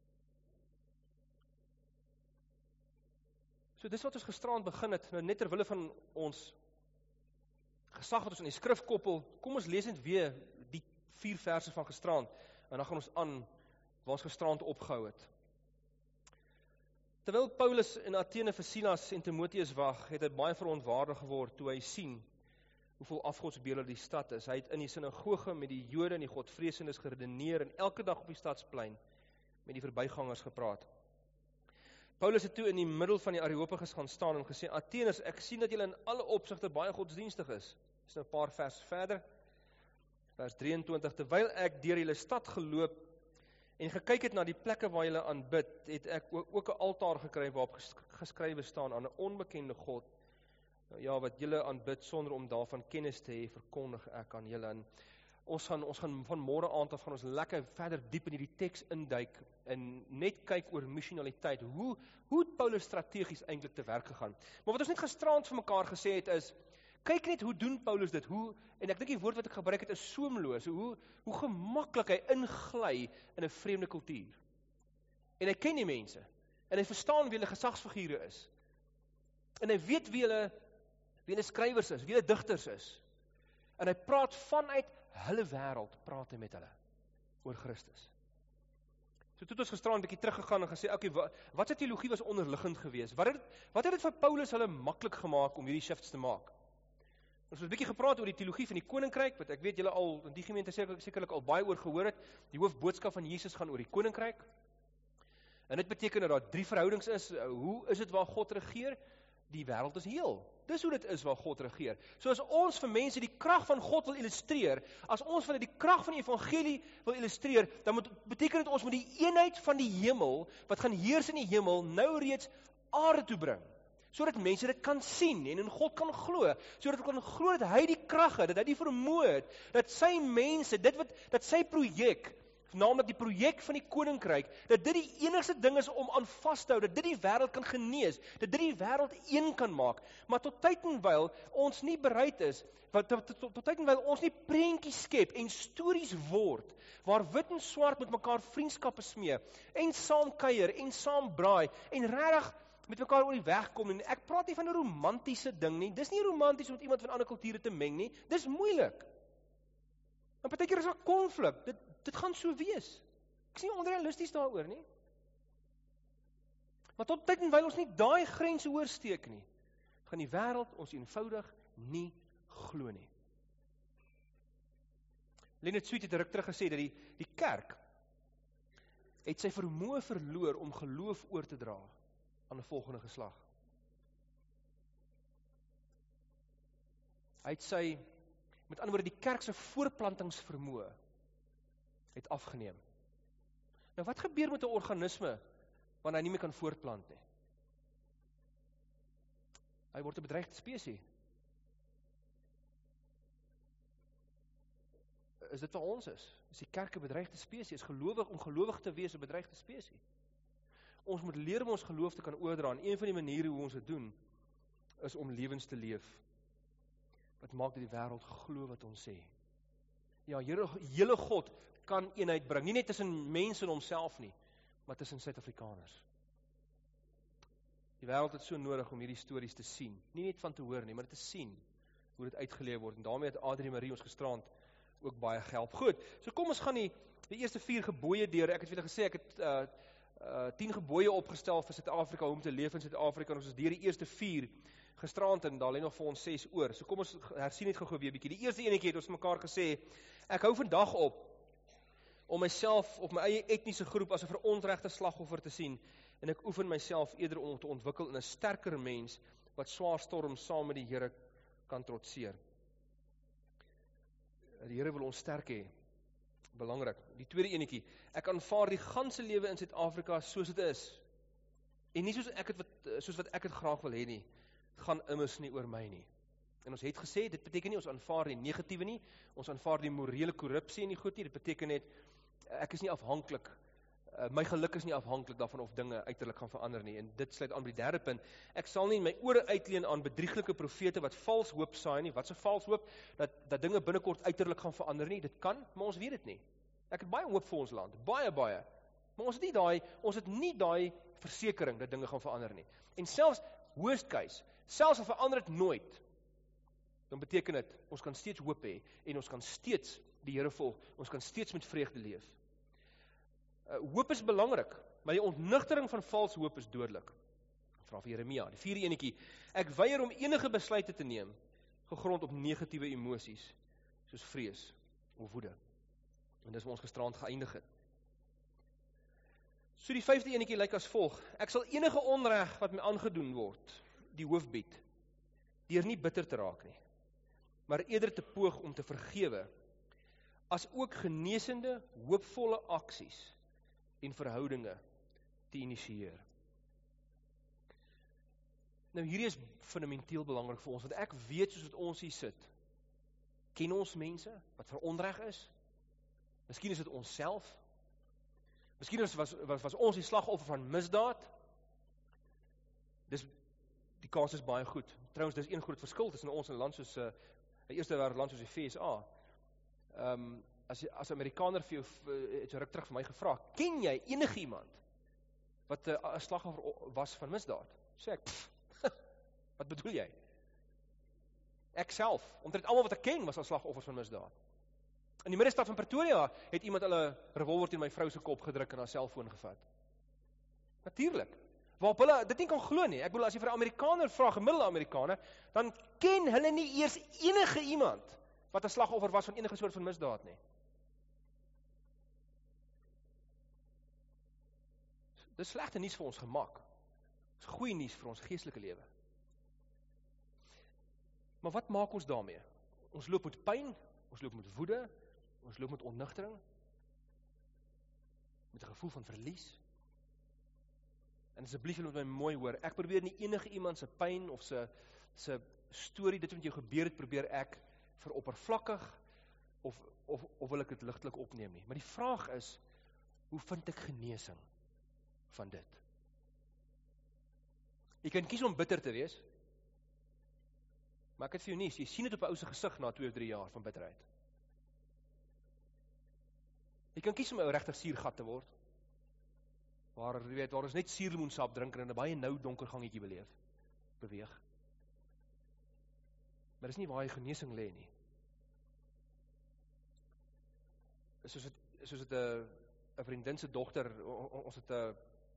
So dis wat ons gisterand begin het, nou net terwille van ons gesag wat ons in die skrif koppel, kom ons lees net weer die vier verse van gisterand, en dan gaan ons aan waar ons gisterand opgehou het. Terwyl Paulus in Athene vir Silas en Timoteus wag, het hy baie verontwaardig geword toe hy sien hoeveel afgodsbeelde die stad is. Hy het in die sinagoge met die Jode en die Godvreesendes geredeneer en elke dag op die stadsplein met die verbygangers gepraat. Paulus het toe in die middel van die Areopagus gaan staan en gesê, Atheners, ek sien dat julle in alle opsigte baie godsdienstig is. Dis nou 'n paar vers verder, vers drieëntwintig, terwyl ek deur julle stad geloop en gekyk het na die plekke waar julle aanbid, het ek ook 'n altaar gekry waarop geskrywe staan aan 'n onbekende God. Nou ja, wat julle aanbid sonder om daarvan kennis te hê, verkondig ek aan julle. En ons gaan ons gaan van môre aand af gaan ons lekker verder diep in hierdie teks induik en net kyk oor missionaliteit. Hoe hoe het Paulus strategies eintlik te werk gegaan? Maar wat ons net gisterand vir mekaar gesê het is, kyk net hoe doen Paulus dit, hoe, en ek dink die woord wat ek gebruik het is soemloos, hoe, hoe gemaklik hy ingly in 'n vreemde kultuur. En hy ken die mense, en hy verstaan wie hulle gesagsfigure is, en hy weet wie hulle, wie hulle skrywers is, wie hulle digters is, en hy praat vanuit hulle wêreld, praat hy met hulle, oor Christus. So toe het ons gisteraan 'n bietjie teruggegaan en gesê, okay, wat, wat sy teologie was onderliggend geweest? Wat het, wat het dit vir Paulus hulle maklik gemaak om hierdie shifts te maak? Ons het 'n bietjie gepraat oor die teologie van die koninkryk, wat ek weet julle al in die gemeente sekerlik sekerlik al baie oor gehoor het. Die hoofboodskap van Jesus gaan oor die koninkryk. En dit beteken dat daar drie verhoudings is. Hoe is dit waar God regeer? Die wêreld is heel. Dis hoe dit is waar God regeer. So as ons vir mense die krag van God wil illustreer, as ons vir die krag van die evangelie wil illustreer, dan moet beteken dit ons moet die eenheid van die hemel, wat gaan heers in die hemel, nou reeds aarde toe bring. Sodat mense dit kan sien en in God kan glo, sodat hulle kan glo dat hy die krag het, dat hy die vermoë het, dat sy mense, dit wat dat sy projek, naamlik die projek van die koninkryk, dat dit die enigste ding is om aan vas te hou, dat dit die wêreld kan genees, dat dit die wêreld een kan maak, maar tot tyd en wyl ons nie bereid is, wat tot, tot, tot tyd en wyl ons nie prentjies skep en stories word, waar wit en swart met mekaar vriendskappe smee, en saam kuier, en saam braai, en regtig met mekaar oor die weg kom, en ek praat nie van 'n romantiese ding nie, dis nie romanties om met iemand van ander kulture te meng nie, dis moeilik. En partykeer is daar konflik, dit, dit gaan so wees. Ek is nie onrealisties daaroor nie. Maar tot tyd en wyl ons nie daai grense oorsteek nie, gaan die wêreld ons eenvoudig nie glo nie. Leonard Sweet het ruk terug gesê dat die, die kerk het sy vermoë verloor om geloof oor te dra aan 'n volgende geslag. Hy het sy, met ander woorde, die kerk se voorplantingsvermoë het afgeneem. Nou wat gebeur met 'n organisme wanneer hy nie meer kan voortplant nie? Hy word 'n bedreigde spesies. Is dit wat ons is? Is die kerk 'n bedreigde spesies? Is gelowig om gelowig te wees 'n bedreigde spesies? Ons moet leer om ons geloof te kan oordra, en een van die maniere hoe ons dit doen, is om lewens te leef wat maak dat die wêreld glo wat ons sê. Ja, Here, hele God kan eenheid bring, nie net tussen mense en homself nie, maar tussen Suid-Afrikaners. Die wêreld het so nodig om hierdie stories te sien, nie net van te hoor nie, maar te sien hoe dit uitgeleef word, en daarmee het Adrie Marie ons gisterand ook baie gehelp. Goed, so kom ons gaan die, die eerste vier gebooie deur. Ek het vir julle gesê, ek het uh, uh, tien gebooie opgestel vir Suid-Afrika, hoe om te leef in Suid-Afrika, en ons is deur die eerste vier gisterand, en daar lê nog vir ons ses oor. So kom ons hersien net gou-gou weer 'n bietjie. Die eerste enetjie het ons mekaar gesê, ek hou vandag op om myself of my eie etniese groep as 'n verontregte slagoffer te sien, en ek oefen myself eerder om te ontwikkel in 'n sterker mens wat swaar storms saam met die Here kan trotseer. Die Here wil ons sterk hê. Belangrik. Die tweede enetjie, ek aanvaar die ganse lewe in Suid-Afrika soos dit is. En nie soos ek het wat soos wat ek dit graag wil hê nie. Dit gaan immers nie oor my nie. En ons het gesê, dit beteken nie ons aanvaar die negatiewe nie, ons aanvaar die morele korrupsie en die goed nie, dit beteken net, ek is nie afhanklik, my geluk is nie afhanklik daarvan of dinge uiterlik gaan verander nie, en dit sluit aan by die derde punt, ek sal nie my ore uitleen aan bedrieglike profete wat vals hoop saai nie. Wat se vals hoop? Dat, dat dinge binnekort uiterlik gaan verander nie, dit kan, maar ons weet dit nie. Ek het baie hoop vir ons land, baie, baie, maar ons het nie daai, ons het nie daai versekering dat dinge gaan verander nie. En selfs, worst case, selfs al verander dit nooit, dan beteken dit, ons kan steeds hoop hê, en ons kan steeds die Here volg, ons kan steeds met vreugde leef. Uh, hoop is belangrik, maar die ontnigtering van vals hoop is dodelik. Vra vir Jeremia, die vierde enetjie, ek weier om enige besluite te neem, gegrond op negatiewe emosies, soos vrees of woede. En dis waar ons gisterand geëindig het. So die vyfde enetjie lyk as volg, ek sal enige onreg wat my aangedoen word, die hoof bied, deur nie bitter te raak nie, maar eerder te poog om te vergewe, as ook genesende, hoopvolle aksies en verhoudinge te initieer. Nou hierdie is fundamenteel belangrik vir ons, want ek weet soos wat ons hier sit, ken ons mense wat vir onreg is, miskien is dit ons self, miskien was, was, was ons die slagoffer van misdaad, dis, die kans is baie goed. Trouwens, dis een groot verskil tussen ons en land soos, uh, die eerste wêreldland soos die V S A. Um, as, as Amerikaner vir jou, het jy ruk terug vir my gevra, ken jy enige iemand wat 'n uh, slagoffer was van misdaad? Sê ek, pff, wat bedoel jy? Ek self, omtrent almal wat ek ken, was al slagoffers van misdaad. In die middestad van Pretoria het iemand hulle revolver teen my vrou se kop gedruk en haar selfoon gevat. Natuurlik. waarop hulle dit nie kan glo nie. Ek bedoel, as jy vir 'n Amerikaner vra, gemiddelde Amerikaner, dan ken hulle nie eers enige iemand wat 'n slagoffer was van enige soort van misdaad nie. Dis slegte nuus vir ons gemak. Dis goeie nuus vir ons geestelike lewe. Maar wat maak ons daarmee? Ons loop met pyn, ons loop met woede, ons loop met onnigtering, met 'n gevoel van verlies. En asseblief julle moet my mooi hoor, ek probeer nie enige iemand se pyn of se se storie, dit wat jou gebeur het, probeer ek vir oppervlakkig of of of wil ek dit ligtelik opneem nie. Maar die vraag is, hoe vind ek genesing van dit? Jy kan kies om bitter te wees, maar ek het vir jou nuus, jy sien dit op 'n ou se gesig na twee of drie jaar van bitterheid. Jy kan kies om 'n ou regtig suurgat te word, waar jy weet, waar ons net suurlemoensap drink en in 'n baie nou donker gangetjie beleef, beweeg. Maar dis nie waar jy genesing lê nie. Soos dit soos dit 'n 'n vriendin se dogter, ons het 'n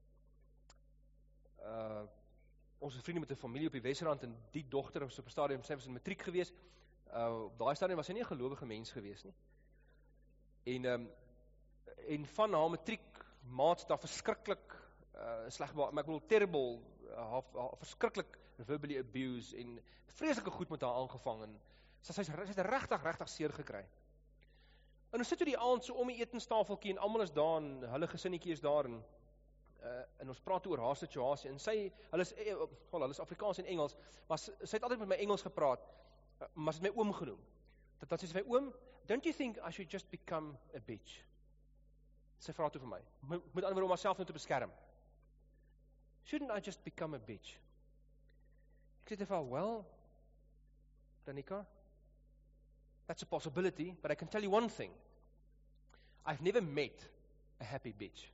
uh ons is vriende met 'n familie op die Wesrand en die dogter op so 'n stadium, sy was in matriek gewees. Uh op daai stadium was sy nie 'n gelowige mens gewees nie. En um, en van haar matriek maats daar verskriklik uh, sleg, maar ek bedoel terrible, uh, haar verskriklik verbally abuse en vreeslike goed met haar aangevang en sy sy het regtig regtig seer gekry. En ons sit toe die aand so om die etenstafeltjie en almal is daar en hulle gesinnetjie is daar en uh, en ons praat oor haar situasie en sy hulle is uh, well, hulle is Afrikaans en Engels, maar sy, sy het altyd met my Engels gepraat, uh, maar sy het my oom genoem. Dat dan sê sy vir my oom, don't you think I should just become a bitch? Sy vra toe vir my, met ander woorde om haarself nou te beskerm. Shouldn't I just become a bitch? Ek sê te vir, well, Danica, that's a possibility, but I can tell you one thing. I've never met a happy bitch.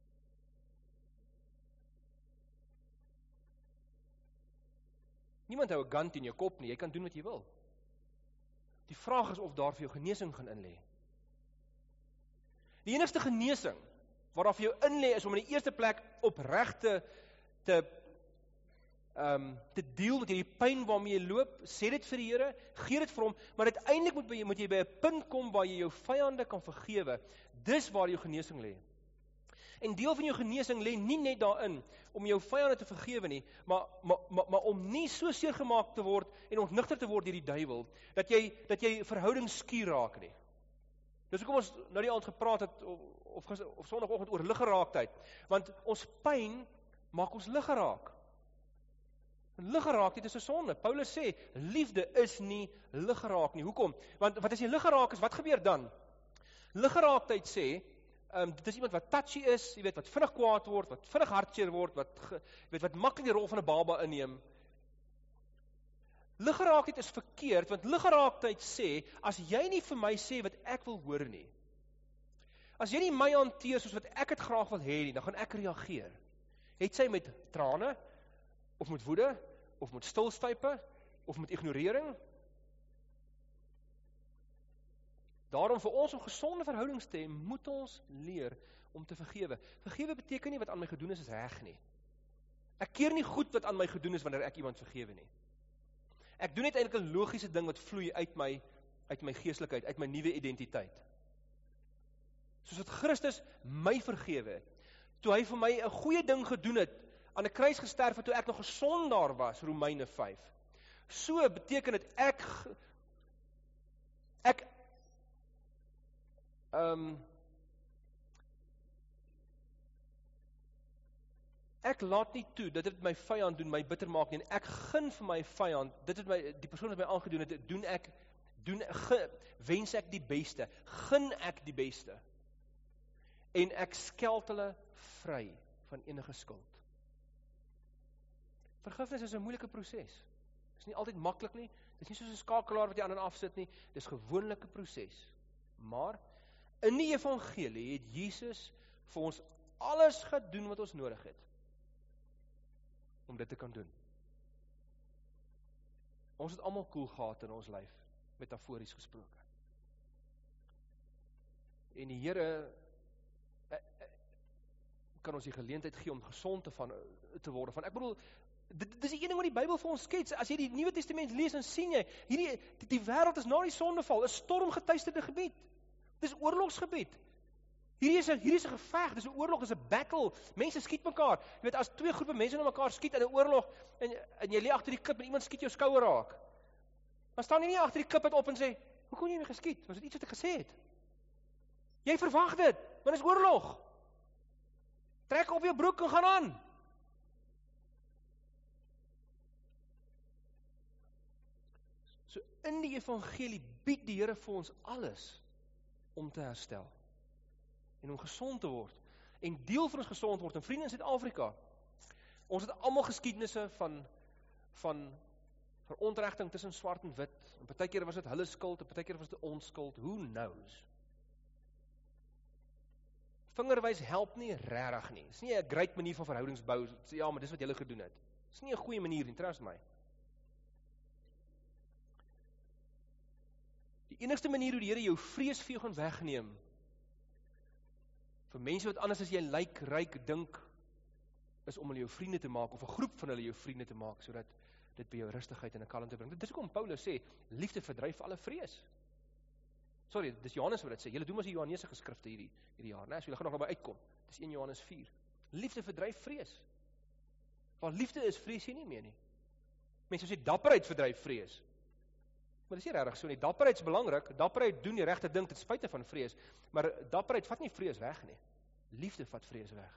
Niemand hou 'n gun in jou kop nie, jy kan doen wat jy wil. Die vraag is of daar vir jou genesing gaan inlê. Die enigste genesing wat daar vir jou inlê is om in die eerste plek opregte te um, te deel met hierdie pyn waarmee jy loop, sê dit vir die Here, gee dit vir hom, maar uiteindelik moet, by, moet jy by 'n punt kom waar jy jou vyande kan vergewe. Dis waar jou genesing lê. En deel van jou genesing lê nie net daarin om jou vyande te vergewe nie, maar maar maar, maar om nie so seer gemaak te word en ontnigter te word deur die duiwel dat jy dat jy verhoudings skuur raak nie. Dis hoekom ons nou die aand gepraat het of of, of Sondagoggend oor liggeraaktheid, want ons pyn maak ons liggeraak. En liggeraaktheid is 'n sonde. Paulus sê liefde is nie liggeraak nie. Hoekom? Want wat as jy liggeraak is, wat gebeur dan? Liggeraaktheid sê Um, dit is iemand wat touchy is, jy weet, wat vinnig kwaad word, wat vinnig hartseer word, wat, ge, jy weet, wat maklik die rol van 'n baba inneem. Liggeraaktheid is verkeerd, want liggeraaktheid sê, as jy nie vir my sê wat ek wil hoor nie, as jy nie my hanteer soos wat ek het graag wil hê nie, dan gaan ek reageer. Het sy met trane, of met woede, of met stilstype, of met ignorering? Daarom vir ons om gesonde verhoudings te hê, moet ons leer om te vergewe. Vergewe beteken nie wat aan my gedoen is is reg nie. Ek keer nie goed wat aan my gedoen is wanneer ek iemand vergewe nie. Ek doen net eintlik 'n logiese ding wat vloei uit my uit my geestelikheid, uit my nuwe identiteit. Soos wat Christus my vergewe het, toe hy vir my 'n goeie ding gedoen het, aan 'n kruis gesterf het toe ek nog 'n sondaar was, Romeine vyf. So beteken dit ek ek Um, ek laat nie toe dat dit my vyand doen, my bitter maak nie, en ek gun vir my vyand, dit het my, die persoon wat my aangedoen het, doen ek, doen, ge, wens ek die beste, gun ek die beste, en ek skeld hulle vry van enige skuld. Vergifnis is 'n moeilike proses, dit is nie altyd maklik nie, dit is nie soos 'n skakelaar wat jy aan en af sit nie, dit is gewoonlike proses, maar in die evangelie het Jesus vir ons alles gedoen wat ons nodig het om dit te kan doen. Ons het almal koelgate in ons lyf, metafories gesproke. En die Here kan ons die geleentheid gee om gesond te, van, te word. Van, ek bedoel, dit, dit is die een ding wat die Bybel vir ons skets. As jy die Nuwe Testament lees, dan sien jy, hierdie, die, die wêreld is na die sondeval, 'n stormgetuisterde gebied. Dis oorlogsgebied. Hierdie is 'n hierdie is 'n geveg, dis 'n oorlog, dis 'n battle. Mense skiet mekaar. Jy weet, as twee groepe mense na mekaar skiet in 'n oorlog en, en jy lê agter die klip en iemand skiet jou skouer raak, dan staan jy nie agter die klip uit op en sê, hoe kon jy my geskiet? Was dit iets wat ek gesê het? Jy verwag dit, want dit is oorlog. Trek op jou broek en gaan aan. So in die evangelie bied die Here vir ons alles om te herstel en om gesond te word. En deel van ons gesond word, en vriende in Suid-Afrika, ons het almal geskiedenisse van van verontrechting tussen swart en wit, en partykeer was dit hulle skuld, en partykeer was dit ons skuld, who knows? Vingerwys help nie regtig nie. Dis nie 'n great manier van verhoudingsbou. Ja, maar dis wat julle gedoen het. Dis nie 'n goeie manier nie, trust my. Die enigste manier hoe die Here jou vrees vir jou gaan wegneem, vir mense wat anders as jy lyk, ryk, dink, is om hulle jou vriende te maak, of 'n groep van hulle jou vriende te maak, sodat dit by jou rustigheid en 'n kalmte bring. Dit is hoekom Paulus sê, liefde verdryf alle vrees. Sorry, dis Johannes wat dit sê. Julle doen mos die Johannese geskrifte hierdie hierdie jaar, né? So julle gaan nog naby uitkom. Dis een Johannes vier. Liefde verdryf vrees. Waar liefde is, vrees jy nie meer nie. Mense sê dapperheid verdryf vrees. Maar dis nie regtig so nie. Dapperheid is belangrik. Dapperheid doen die regte ding ten spyte van vrees, maar dapperheid vat nie vrees weg nie. Liefde vat vrees weg.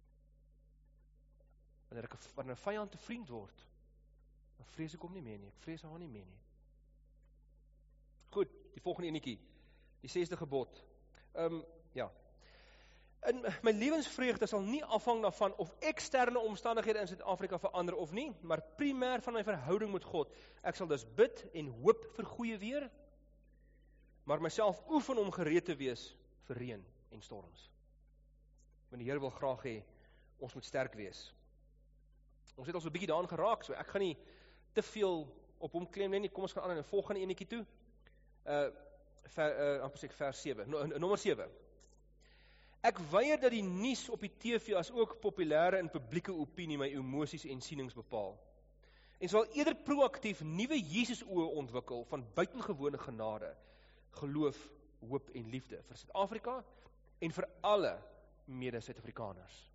Wanneer ek wanneer 'n vyand 'n vriend word, dan vrees ek hom nie meer nie. Ek vrees haar nie meer nie. Goed, die volgende enetjie. Die sesde gebod. Ehm um, ja. In my lewensvreugde sal nie afhang daarvan of eksterne omstandighede in Suid-Afrika verander of nie, maar primêr van my verhouding met God. Ek sal dus bid en hoop vir goeie weer, maar myself oefen om gereed te wees vir reën en storms. Want die Here wil graag hê ons moet sterk wees. Ons het al so 'n bietjie daaraan geraak, so ek gaan nie te veel op hom klem nie. Kom ons gaan aan in 'n volgende enetjie toe. Uh ver uh amper sê ek vers sewe, no, nommer sewe. Ek weier dat die nuus op die T V as ook populêre en publieke opinie my emosies en sienings bepaal. En sal eerder proaktief nuwe Jesus-oë ontwikkel van buitengewone genade, geloof, hoop en liefde vir Suid-Afrika en vir alle mede-Suid-Afrikaners.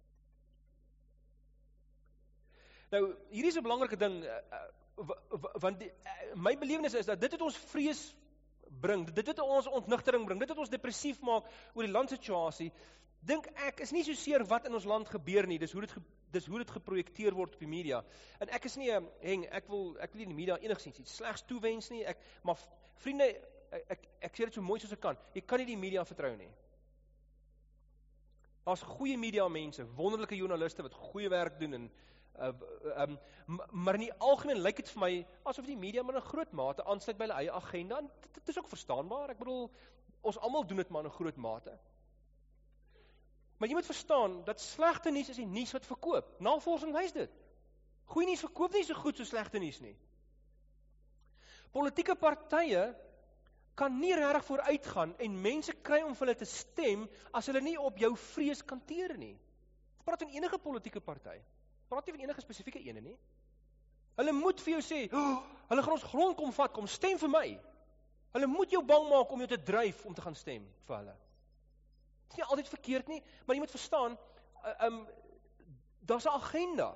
Nou, hierdie is 'n belangrike ding, want die, my belewenis is dat dit het ons vrees bring, dit het ons ontnigtering bring, dit het ons depressief maak oor die landsituasie. Dink ek, is nie so seer wat in ons land gebeur nie, dis hoe dit, dis hoe dit geprojekteer word op die media. En ek is nie, heng, ek wil, ek wil nie die media enigsins iets slegs toewens nie, ek, maar vriende, ek, ek, ek sê dit so mooi soos ek kan, jy kan nie die media vertrou nie. Daar's goeie media mense, wonderlike joernaliste wat goeie werk doen, en Uh, um, maar in die algemeen lyk dit vir my asof die media maar in 'n groot mate aansluit by hulle eie agenda, en dit is ook verstaanbaar. Ek bedoel, ons almal doen dit maar in 'n groot mate. Maar jy moet verstaan dat slegte nuus is die nuus wat verkoop. Navorsing wys dit. Goeie nuus verkoop nie so goed so slegte nuus nie. Politieke partye kan nie regtig vooruitgaan en mense kry om vir hulle te stem as hulle nie op jou vrees kan teer nie. Ek praat van enige politieke party. Praat nie van enige spesifieke ene nie. Hulle moet vir jou sê, oh, hulle gaan ons grond kom vat, kom stem vir my. Hulle moet jou bang maak om jou te dryf om te gaan stem vir hulle. Dit is nie altyd verkeerd nie, maar jy moet verstaan, uh, um, daar's 'n agenda.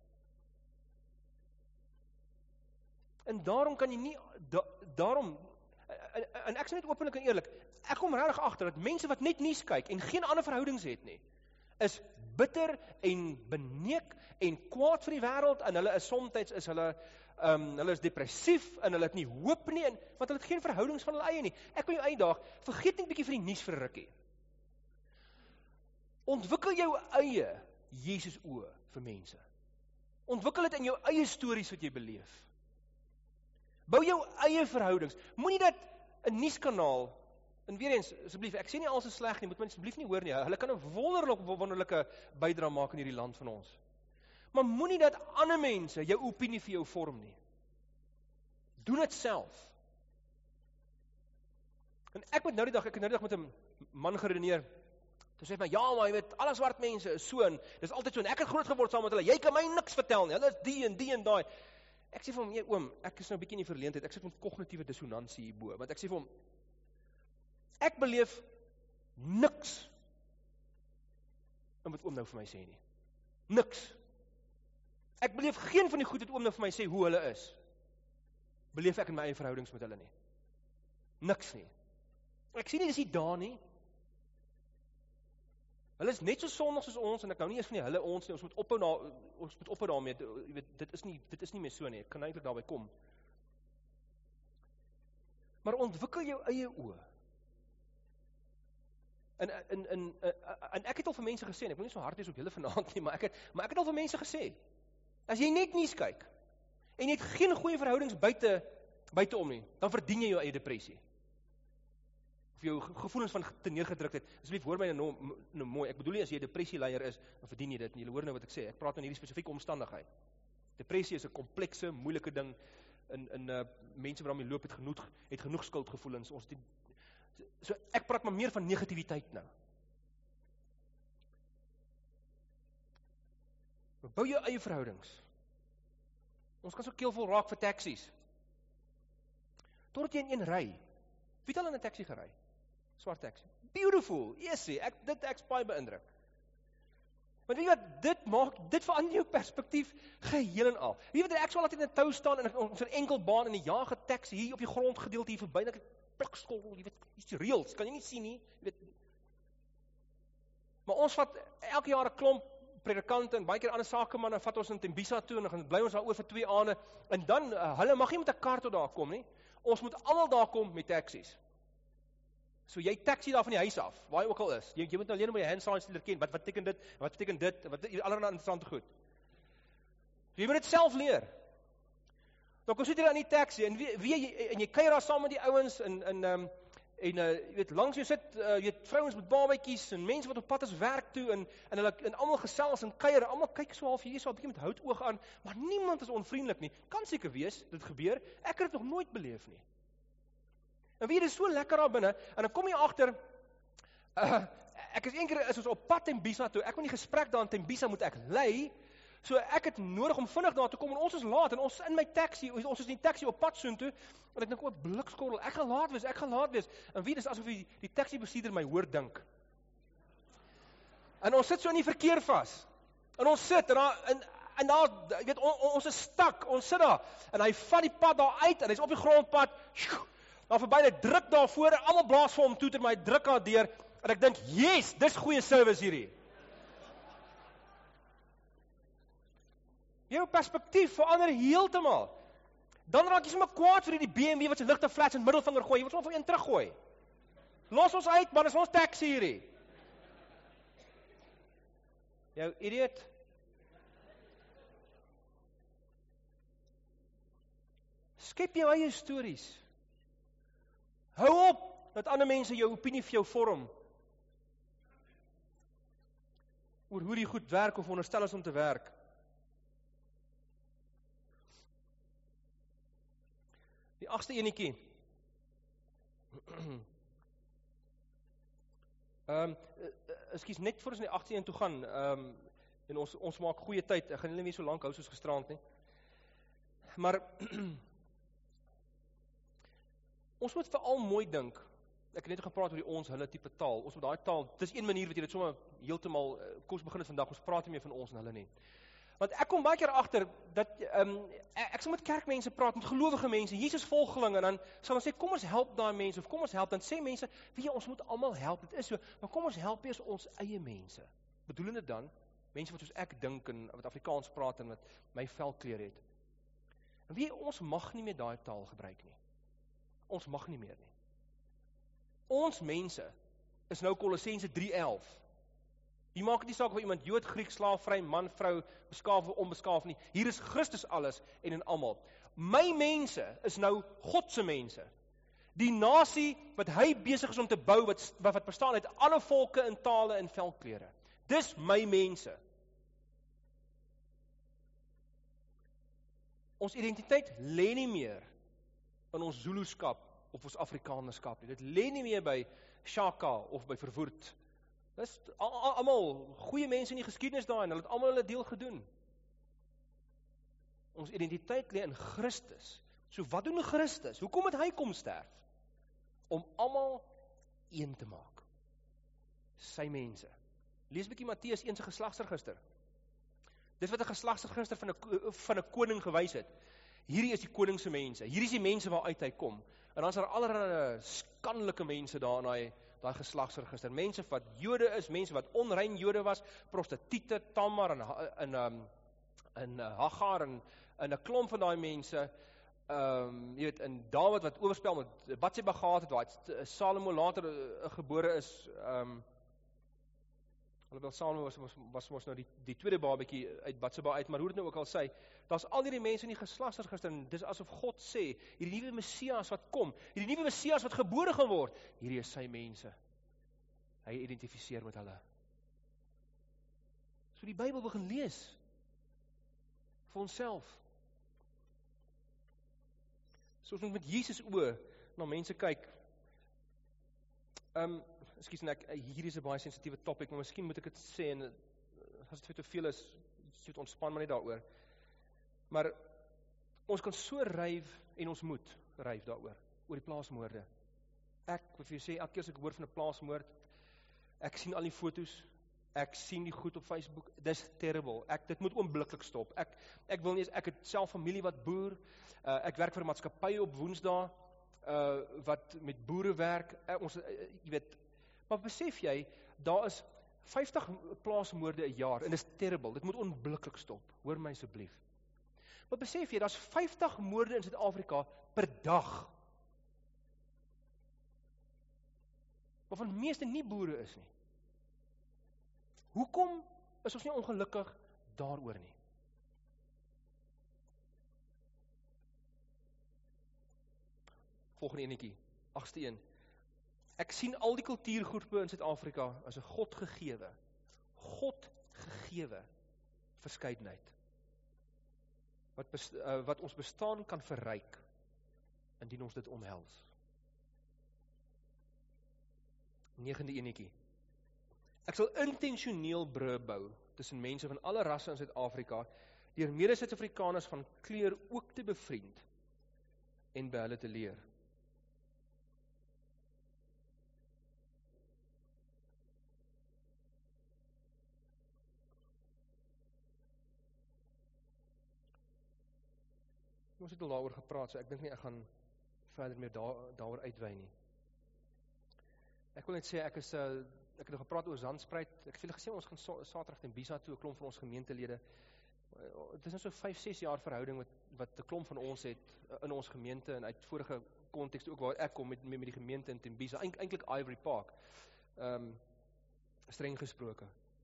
En daarom kan jy nie, da, daarom, en, en ek sê net openlik en eerlik, ek kom regtig agter dat mense wat net nuus kyk en geen ander verhoudings het nie, is bitter en beneek en kwaad vir die wêreld, en hulle is soms is hulle um, hulle is depressief en hulle het nie hoop nie, en, want hulle het geen verhoudings van hulle eie nie. Ek wil jou uitdaag, vergeet net 'n bietjie van die nuus vir 'n rukkie. Ontwikkel jou eie Jesus oë vir mense. Ontwikkel dit in jou eie stories wat jy beleef. Bou jou eie verhoudings. Moenie dat 'n nuuskanaal, en weer eens, asseblief, ek sê nie alles is sleg nie, moet my asseblief nie hoor nie, hulle kan 'n wonderlike wonderlike bydrae maak in hierdie land van ons. Maar moenie dat ander mense jou opinie vir jou vorm nie. Doen dit self. En ek moet nou die dag, ek het nou die dag met 'n man geredeneer, Toe sê hy my, ja, maar jy weet, alle swart mense is so, en dis altyd so, en ek het groot geword saam met hulle, jy kan my niks vertel nie, hulle is die en die en daai. Ek sê vir hom, nee oom, ek is nou 'n bietjie in die verleentheid, ek sit met kognitiewe dissonansie hierbo, want ek sê vir hom, ek beleef niks in wat oom nou vir my sê nie. Niks. Ek beleef geen van die goed wat oom nou vir my sê hoe hulle is. Beleef ek in my eie verhoudings met hulle nie. Niks nie. Ek sien nie, dis nie daar nie. Hulle is net so sondig soos ons, en ek nou nie eens van die hulle ons nie, ons moet ophou daar, ons moet ophou daarmee, jy weet, dit is nie, dit is nie meer so nie, ek kan eintlik daarby kom. Maar ontwikkel jou eie oë. En, en, en, en ek het al vir mense gesê, en ek wil nie so hard wees op julle vanaand nie, maar ek het, maar ek het al vir mense gesê, as jy net nuus kyk, en jy het geen goeie verhoudings buite, buite om nie, dan verdien jy jou eie depressie. Of jou gevoelens van te neergedruktheid, asseblief hoor my nou, nou mooi, ek bedoel nie as jy depressie leier is, dan verdien jy dit, en jy hoor nou wat ek sê, ek praat in hierdie spesifieke omstandigheid. Depressie is 'n komplekse, moeilike ding, in, in uh, mense wat daarmee loop, het genoeg, het genoeg skuldgevoelens, ons het, so ek praat maar meer van negativiteit nou. Bou jou eie verhoudings. Ons kan so keelvol raak vir taksies. Totdat jy in een ry. Wie het al in 'n taxi gery? Swart taxi. Beautiful. Yesie, ek dit ek's baie beïndruk. Want weet jy wat, dit maak, dit verander jou perspektief geheel en al. Weet jy wat, ek sal altyd in 'n tou staan en ons 'n enkel baan in die jage taxi hier op die grondgedeelte hier verby, en ek plikskol, jy weet, hier's die reëls, kan jy nie sien nie, jy weet. Maar ons vat elke jaar 'n klomp predikante en baie keer ander sakemanne vat ons in Tembisa toe en dan bly ons daar oor vir twee aande en dan uh, hulle mag nie met 'n kar tot daar kom nie. Ons moet almal daar kom met taksies. So jy taxi daar van die huis af, waar jy ook al is. Jy, jy moet alleen maar jou hand signs leer ken. Wat wat beteken dit? Wat beteken dit? Wat allerlei interessante goed. Jy moet dit self leer. Dan kom sit jy daar in die taxi en wie, wie en jy kuier daar saam met die ouens en en ehm um, en uh, jy weet langs jou sit uh, jy weet vrouens met babatjies en mense wat op pad is werk toe en en hulle en almal gesels en kuier, almal kyk so half hier so 'n bietjie met houtoog aan, maar niemand is onvriendelik nie. Kan seker wees dit gebeur. Ek het dit nog nooit beleef nie. En wie is so lekker daar binne en dan kom jy agter uh, ek is eendag is ons op pad Tembisa toe. Ek moet die gesprek daar in Tembisa moet ek lei. So ek het nodig om vinnig daar te kom en ons is laat en ons in my taxi, ons is in die taxi op pad soontoe en ek dink o, blikskorrel, ek gaan laat wees, ek gaan laat wees. En wie dis asof die, die taxi bestuurder my hoor dink. En ons sit so in die verkeer vas. En ons sit en daar en, en daar jy weet on, on, ons is stak, ons sit daar en hy vat die pad daar uit en hy's op die grondpad. Daar verby hy druk daar voor, almal blaas vir hom toe ter my druk daar deur en ek dink, "Yes, dis goeie service hierdie." Jou perspektief verander heeltemal. Dan raak jy sommer kwaad vir die B M W wat sy ligte flats en middelvinger gooi. Jy wil sommer vir een teruggooi. Los ons uit, man, is ons taxi hierdie. Jou idiot. Skep jou eie stories. Hou op dat ander mense jou opinie vir jou vorm. Oor hoe die goed werk of veronderstel is om te werk. Die agste enetjie. Ehm, um, ekskuus, net voor ons in die agste een toe gaan, ehm um, en ons ons maak goeie tyd. Ek gaan nie meer so lank hou soos gisteraand nie. Maar ons moet veral mooi dink. Ek het net gepraat oor die ons hulle tipe taal. Ons moet daai taal, dis een manier wat jy dit sommer heeltemal kom ons begin dit vandag. Ons praat nie meer van ons en hulle nie. Want ek kom baie keer agter dat um, ek sal met kerkmense praat, met gelowige mense, Jesus volgelinge, en dan sal ons sê, kom ons help daai mense, of kom ons help, dan sê mense, weet jy, ons moet almal help, dit is so, maar kom ons help eers ons eie mense. Bedoelende dan, mense wat soos ek dink, en wat Afrikaans praat, en wat my velkleur het. En weet jy, ons mag nie meer daai taal gebruik nie. Ons mag nie meer nie. Ons mense is nou Kolossense drie elf. Hier maak dit nie saak of iemand Jood, Griek, slaaf, vry, man, vrou, beskaaf of onbeskaaf nie. Hier is Christus alles en in almal. My mense is nou God se mense. Die nasie wat hy besig is om te bou, wat, wat bestaan uit alle volke en tale en velkleure. Dis my mense. Ons identiteit lê nie meer in ons Zuluskap of ons Afrikanerskap nie. Dit lê nie meer by Shaka of by Verwoerd Dis almal goeie mense in die geskiedenis daar en hulle het almal hulle deel gedoen. Ons identiteit lê in Christus. So wat doen Christus? Hoekom het hy kom sterf? Om almal een te maak. Sy mense. Lees 'n bietjie Matteus een se geslagsregister. Dis wat 'n geslagsregister van 'n van 'n koning gewys het. Hierdie is die koning se mense. Hierdie is die mense waaruit hy kom. En dan is daar allerlei skandelike mense daar in daai daai geslagsregister. Mense wat Jode is, mense wat onrein Jode was, prostituie, Tamar en in um in Hagar en in 'n klomp van daai mense. Ehm um, jy weet in Dawid wat oorspel met Batseba gehad het, waar Salomo later uh, gebore is. Ehm um, Alhoewel Salomo was was was mos nou die die tweede babatjie uit Batseba uit, maar hoe dit nou ook al sê, daar's al hierdie mense in die geslagsregister en dis asof God sê, hierdie nuwe Messias wat kom, hierdie nuwe Messias wat gebore gaan word, hierdie is sy mense. Hy identifiseer met hulle. So die Bybel begin lees vir onsself. So ons moet met Jesus oë na mense kyk. Ehm, um, ekskuus net, hier is 'n baie sensitiewe topik, maar miskien moet ek dit sê en as dit te veel is, jy moet ontspan maar net daaroor. Maar ons kan so ryf en ons moet ryf daaroor, oor die plaasmoorde. Ek wil vir jou sê, elke keer as ek hoor van 'n plaasmoord, ek sien al die foto's, ek sien die goed op Facebook, dis terrible. Ek dit moet oombliklik stop. Ek ek wil nie eens ek het self familie wat boer. Uh, ek werk vir 'n maatskappy op Woensdae uh wat met boere werk. Uh, ons uh, jy weet, maar besef jy, daar is vyftig plaasmoorde 'n jaar en dis terrible. Dit moet onmiddellik stop. Hoor my asseblief. Maar besef jy, daar's vyftig moorde in Suid-Afrika per dag. Waarvan die meeste nie boere is nie. Hoekom is ons nie ongelukkig daaroor nie? Volgende enetjie, agste een. Ek sien al die kultuurgroepe in Suid-Afrika as 'n God gegewe, God gegewe verskeidenheid. Wat best, uh, wat ons bestaan kan verryk indien ons dit omhels. Negende enetjie. Ek sal intentioneel brûe bou tussen mense van alle rasse in Suid-Afrika deur mede-Suid-Afrikaners van kleur ook te bevriend en by hulle te leer. Ons het al daaroor gepraat, so ek dink nie ek gaan verder meer daar, daaroor uitwy nie. Ek wil net sê, ek is, uh, ek het nog gepraat oor Zandspruit, ek het vir julle gesê, ons gaan so, Saterdag in Bisa toe, 'n klomp van ons gemeentelede. Het is nou so vyf, ses jaar verhouding wat, wat 'n klomp van ons het in ons gemeente, en uit vorige konteks ook waar ek kom met, met die gemeente in Tembisa, eintlik Ivory Park, um, streng gesproke.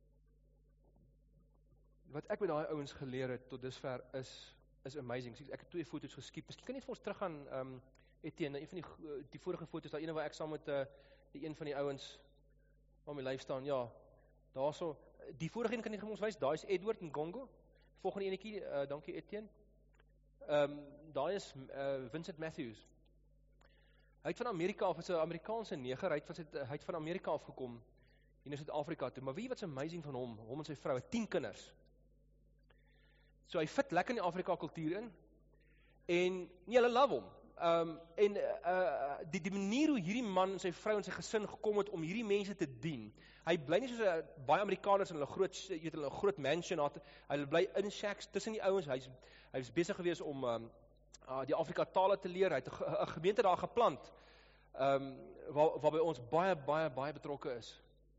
Wat ek met daai ouens geleer het tot dusver is, is amazing. Ek het twee foto's geskiep. Miskien kan net vir ons teruggaan, um, Etienne, een van die, die vorige foto's, daar ene waar ek saam met uh, die een van die ouens waar my lyf staan, ja, daarso, die vorige een kan jy vir ons wys, daar is Edward en Gongo, volgende enetjie, uh, dankie Etienne, um, daar is uh, Vincent Matthews, hy het van Amerika af, is 'n Amerikaanse neger, hy het van, hy het van Amerika afgekom, hier in Suid-Afrika toe, maar weet jy wat's amazing van hom, hom en sy vrou, het tien kinders, so hy fit lekker in die Afrika kultuur in, en nie, hulle love hom, um, en uh, die, die manier hoe hierdie man en sy vrou en sy gesin gekom het om hierdie mense te dien, hy bly nie soos uh, baie Amerikaners in hulle groot, jy weet, hulle groot mansion, had, hy bly in shacks tussen die ouens, hy is, hy is besig gewees om um, uh, die Afrika tale te leer, hy het 'n gemeente daar geplant, um, waar, waarby ons baie, baie, baie betrokke is.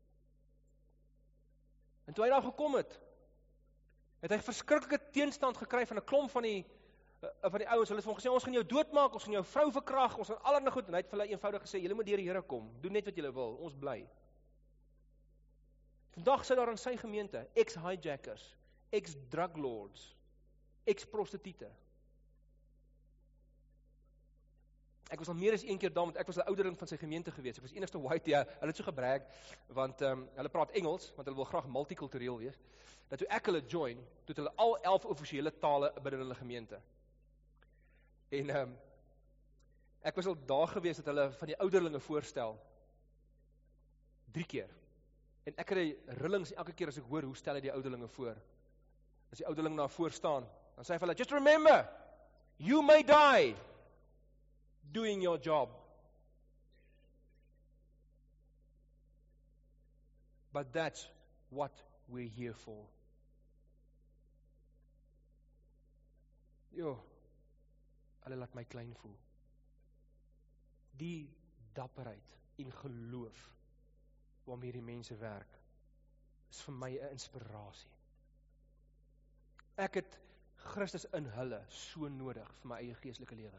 En toe hy daar gekom het, het hy verskriklike teenstand gekry van 'n klomp van die uh, van die ouens, hulle het vir hom gesê, ons gaan jou doodmaak, ons gaan jou vrou verkrag, ons gaan allerlei goed, en hy het vir hulle eenvoudig gesê, julle moet deur die Here kom, doen net wat julle wil, ons bly. Vandag sit daar in sy gemeente, ex-hijackers, ex-drug lords, ex-prostituie. Ek was al meer as een keer daar, want ek was 'n ouderling van sy gemeente gewees, ek was enigste white, ja, hulle het so gebrag, want um, hulle praat Engels, want hulle wil graag multikultureel wees, dat toe ek hulle join, toe het hulle al elf offisiële tale binne hulle gemeente. En um, ek was al daar gewees, dat hulle van die ouderlinge voorstel, drie keer. En ek kry rillings elke keer as ek hoor, hoe stel hy die ouderlinge voor. As die ouderling daar voor staan, dan sê hy vir hulle, just remember, you may die doing your job. But that's what we're here for. Jo, hulle laat my klein voel. Die dapperheid en geloof waarmee die mense werk, is vir my 'n inspirasie. Ek het Christus in hulle so nodig vir my eie geestelike lewe.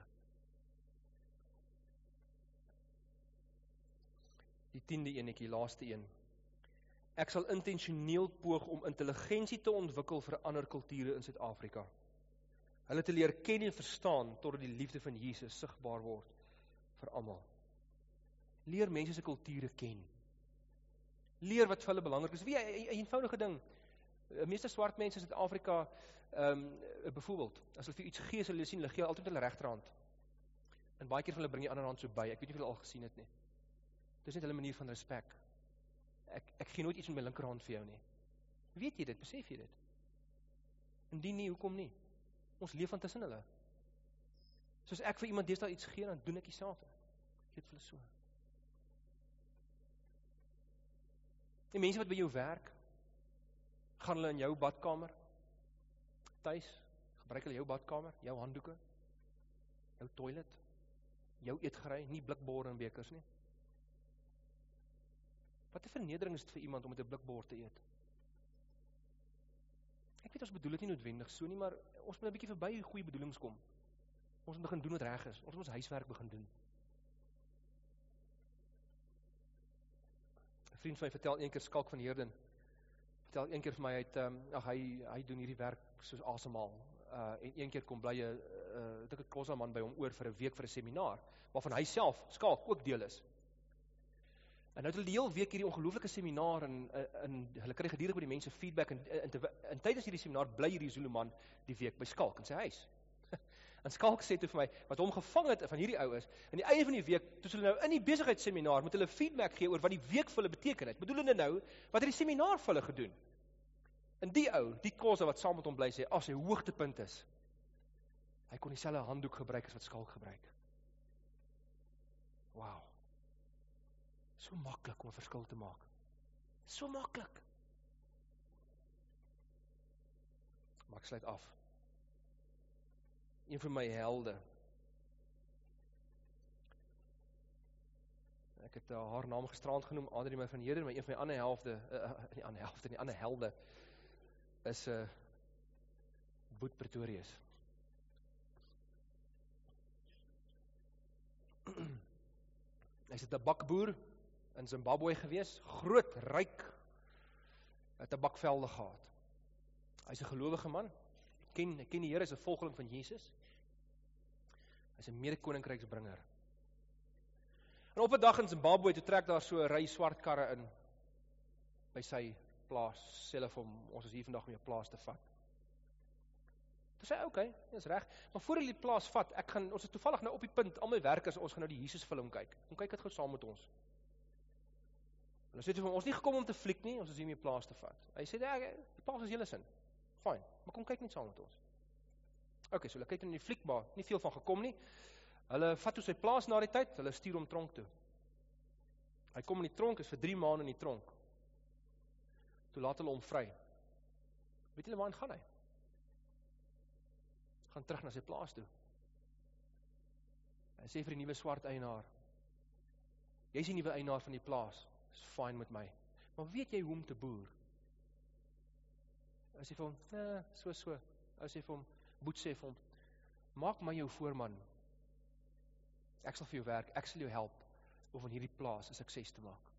Die tiende enetjie, laaste een. Ek sal intentioneel poog om intelligensie te ontwikkel vir ander kulture in Suid-Afrika. Hulle te leer ken en verstaan totdat die liefde van Jesus sigbaar word vir almal. Leer mense se kulture ken. Leer wat vir hulle belangrik is. Wie 'n eenvoudige ding. Meeste swart mense in Suid-Afrika, ehm um, byvoorbeeld, as hulle vir iets gee, sal hulle sien, hulle gee altyd met hulle regterhand. En baie keer van hulle bring die ander hand so by. Ek weet nie of julle al gesien het nie. Dis net hulle manier van respek. Ek ek gee nooit iets met my linkerhand vir jou nie. Weet jy dit? Besef jy dit? Indien nie, hoekom nie? Ons leef van tussen hulle. Soos ek vir iemand deesdae iets gee, dan doen ek dieselfde. Ek gee dit vir hulle so. Die mense wat by jou werk, gaan hulle in jou badkamer, tuis, gebruik hulle jou badkamer, jou handdoeke, jou toilet, jou eetgerei, nie blikborde en bekers nie. Wat 'n vernedering is dit vir iemand om met 'n blikbord te eet? Ek weet ons bedoel dit nie noodwendig so nie, maar ons moet 'n bietjie verby goeie bedoelings kom. Ons moet begin doen wat reg is. Ons moet ons huiswerk begin doen. 'n Vriend van my vertel een keer, Skalk van Heerden, vertel een keer vir my, hy, het, um, ag, hy, hy doen hierdie werk soos asemhaal. Uh, en een keer kom bly 'n uh, dikke Xhosa man by hom oor vir 'n week vir 'n seminar, waarvan hy self, Skalk, ook deel is. En nou het hulle die hele week hierdie ongelooflike seminar, en, en hulle kry gedurig by die mense feedback, en, en, en, en tydens hierdie seminar bly hierdie Zulu man die week by Skalk in sy huis. En Skalk sê toe vir my, wat hom gevang het van hierdie ou is, aan die einde van die week, toe hulle nou in die besigheidsseminar, moet hulle feedback gee oor wat die week vir hulle beteken het. Bedoelende nou, wat het die seminar vir hulle gedoen? En die ou, die Xhosa wat saam met hom bly, sê, as sy hoogtepunt is, hy kon dieselfde handdoek gebruik as wat Skalk gebruik. Wow. So maklik om 'n verskil te maak. So maklik. Maar ek sluit af. Een van my helde. Ek het uh, haar naam gisterand genoem, Adrie van Heerden, maar een van my ander helfte, uh, die ander helfte, die ander helde, is uh, Boet Pretorius. Hy's 'n tabakboer in Zimbabwe gewees, groot, ryk, tabakvelde gehad. Hy's 'n gelowige man, ken, ken die Here, hy's 'n volgeling van Jesus. Hy's 'n mede-koninkryksbringer. En op 'n dag in Zimbabwe, toe trek daar so 'n ry swart karre in, by sy plaas, sê hulle vir hom, ons is hier vandag om jou plaas te vat. Toe sê hy, oké, okay, dis reg, maar voor hulle die plaas vat, ek gaan, ons is toevallig nou op die punt, al my werkers, ons gaan nou die Jesus film kyk, kom kyk het gou saam met ons. En dan sê hy vir hom, ons is nie gekom om te fliek nie, ons is hier om die plaas te vat. Hy sê, ja, die plaas is julle sin, fine, maar kom kyk net saam met ons. Oké, okay, so hulle kyk in die fliek, maar nie veel van gekom nie. Hulle vat toe sy plaas na die tyd, hulle stuur hom tronk toe. Hy kom in die tronk, is vir drie maande in die tronk. Toe laat hulle hom vry. Weet julle waarheen gaan hy? Gaan terug na sy plaas toe. Hy sê vir die nuwe swart eienaar, jy is die nuwe eienaar van die plaas, is fine met my. Maar weet jy hoe om te boer? Hy sê vir hom, nee, so so. Hy sê vir hom, Boet sê vir hom, maak my jou voorman. Ek sal vir jou werk, ek sal jou help om van hierdie plaas 'n sukses te maak.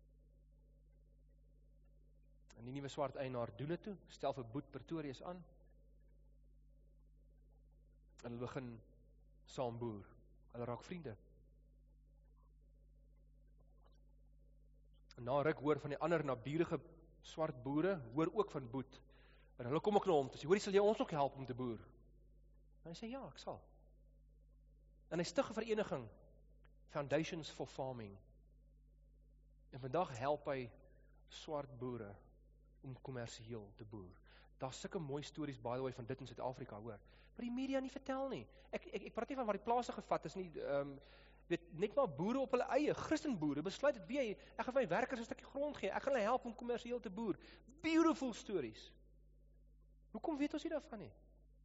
En die nuwe swart eienaar doen dit toe, stel vir Boet Pretorius aan. En hulle begin saam boer. Hulle raak vriende. En na ruk hoor van die ander naburige swart boere, hoor ook van Boet. En hulle kom ook na hom, te sê, hoor, sal jy ons ook help om te boer? En hy sê, ja, ek sal. En hy stig 'n vereniging, Foundations for Farming. En vandag help hy swart boere om kommersieel te boer. Daar's sulke mooi stories by the way van dit in Suid-Afrika, hoor. Maar die media nie vertel nie. Ek ek ek praat nie van waar die plase gevat is nie, ehm um, weet net maar boere op hulle eie, Christenboere besluit dit wie ek gaan my werkers 'n stukkie grond gee. Ek gaan hulle help om kommersieel te boer. Beautiful stories. Hoekom weet ons nie daarvan nie?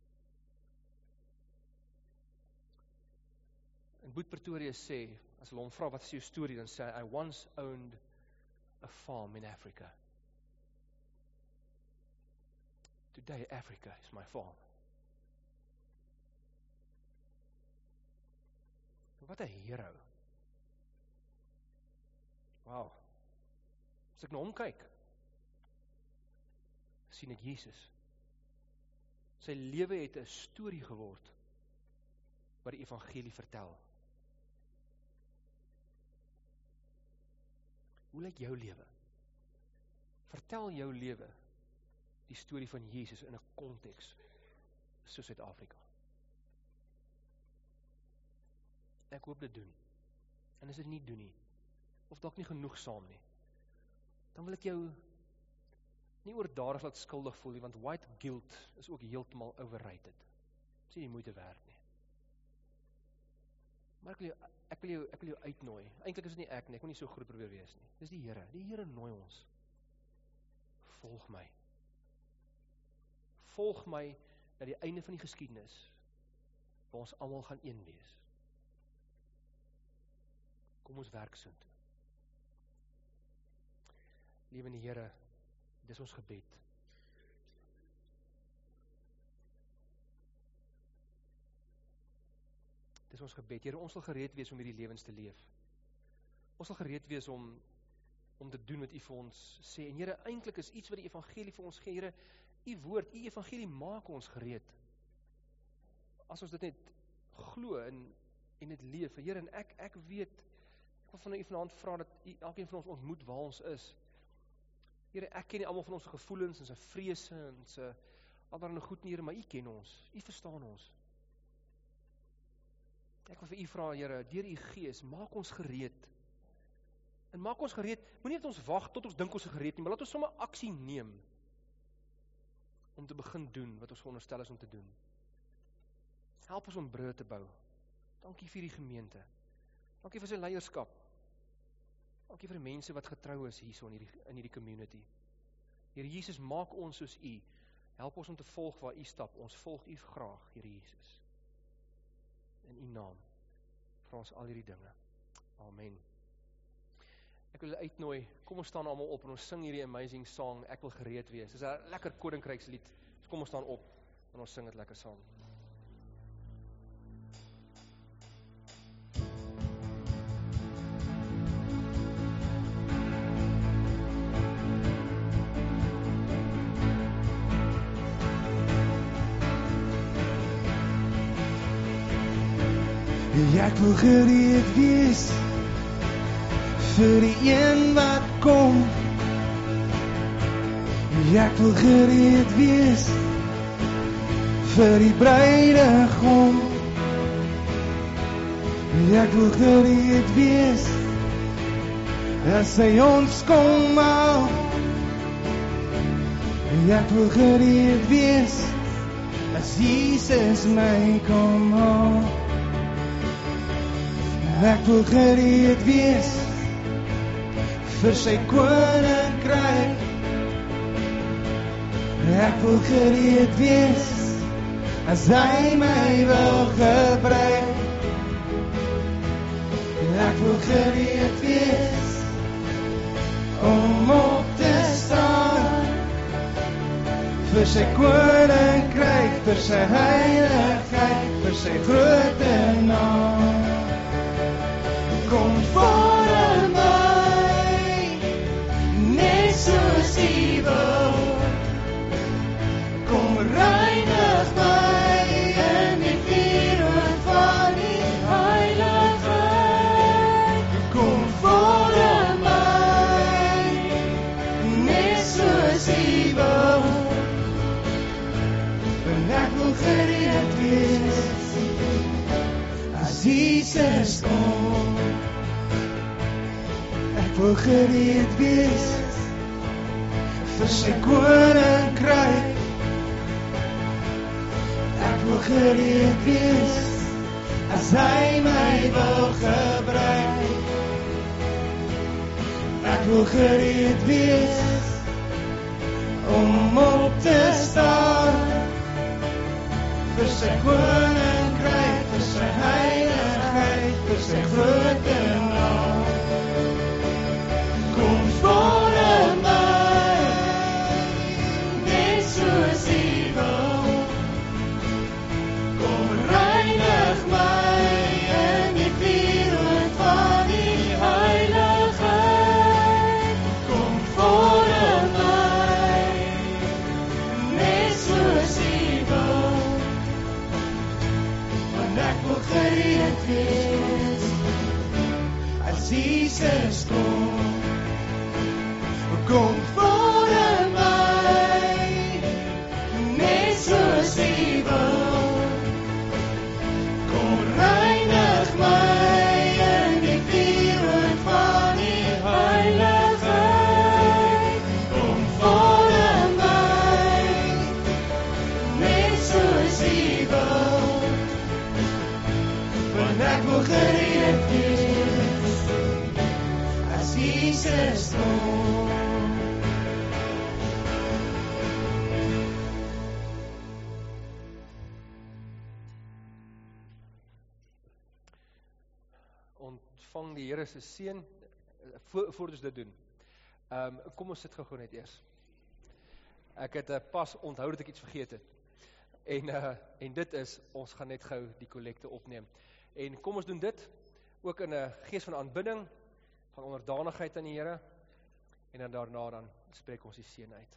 En Boet Pretoria sê, as hulle hom vra wat is jou storie, dan sê hy, I once owned a farm in Africa. Today Africa is my farm. Wat 'n hero. Wow. As ek na hom kyk, sien ek Jesus. Sy lewe het 'n storie geword wat die evangelie vertel. Hoe lyk jou lewe? Vertel jou lewe die storie van Jesus in 'n konteks so Suid-Afrika. Ek hoop dit doen. En as dit nie doen nie, of dalk nie genoeg saam nie, dan wil ek jou nie oordadig laat skuldig voel nie, want white guilt is ook heeltemal overrated. Dit is nie die moeite werd nie. Maar ek wil jou, ek wil jou, ek wil jou uitnooi. Eintlik is dit nie ek nie, ek wil nie so groot probeer wees nie. Dis die Here. Die Here nooi ons. Volg my. Volg my na die einde van die geskiedenis, waar ons almal gaan een wees. Kom ons werk so toe. Liewende Here, dis ons gebed. Dis ons gebed. Here, ons sal gereed wees om hierdie lewens te leef. Ons sal gereed wees om om te doen wat U vir ons sê. En Here, eintlik is iets wat die evangelie vir ons gee. Here, U woord, U evangelie maak ons gereed. As ons dit net glo en en dit leef. Here, en ek ek weet, ek wil van U vanaand vra dat U elkeen van ons ontmoet waar ons is. Here, ek ken nie almal van ons gevoelens en sy vrese en sy allerlei goed nie, Here, maar U ken ons. U verstaan ons. Ek wil vir U vra, Here, deur U Gees, maak ons gereed. En maak ons gereed, moenie net ons wag tot ons dink ons is gereed nie, maar laat ons sommer aksie neem om te begin doen wat ons veronderstel is om te doen. Help ons om brûe te bou. Dankie vir die gemeente. Dankie vir sy leierskap. Dankie vir die mense wat getrou is hierso in hierdie in hierdie community. Here Jesus, maak ons soos U. Help ons om te volg waar U stap. Ons volg U graag, Here Jesus. In U naam vra ons al hierdie dinge. Amen. Ek wil uitnooi, kom ons staan almal op en ons sing hierdie amazing song, Ek wil gereed wees. Dis 'n lekker koninkrykslied. So kom ons staan op en ons sing dit lekker saam. Ek wil gereed wees vir die een wat kom. Ek wil gereed wees vir die bruidegom. Ek wil gereed wees as hy ons kom haal. Ek wil gereed wees as Jesus my kom haal. Ek wil gereed wees vir sy koninkryk. Ek wil gereed wees as hy my wil gebruik. Ek wil gereed wees om op te staan vir sy koninkryk, vir sy heiligheid, vir sy grote naam. Kom voor my, net soos U wil. Kom reinig my in die vuur van die heiligheid. Kom voor my, net soos U wil. En ek wil gereed wees as Jesus kom. Ek wil gereed wees vir sy koninkryk. Ek wil gereed wees as hy my wil gebruik. Ek wil gereed wees om op te staan vir sy koninkryk, vir sy heiligheid, vir sy grote naam. Kom voor my, net soos U wil. Kom reinig my in die vuurwind van die heiligheid. Kom voor my, net soos U wil. Want ek wil gereed wees as Jesus kom. Kom voor my, net soos U wil. Kom reinig my in die vuurwind van die heiligheid. Kom voor my, net soos U wil. Want ek wil gereed wees as Jesus kom. Ontvang die Here se seën voor, voor ons dit doen. Um, kom ons sit gou net eers. Ek het uh, pas onthou dat ek iets vergeet het. En, uh, en dit is, ons gaan net gou die kollekte opneem. En kom ons doen dit, ook in 'n gees van aanbidding, van onderdanigheid aan die Here, en dan daarna dan spreek ons die seën uit.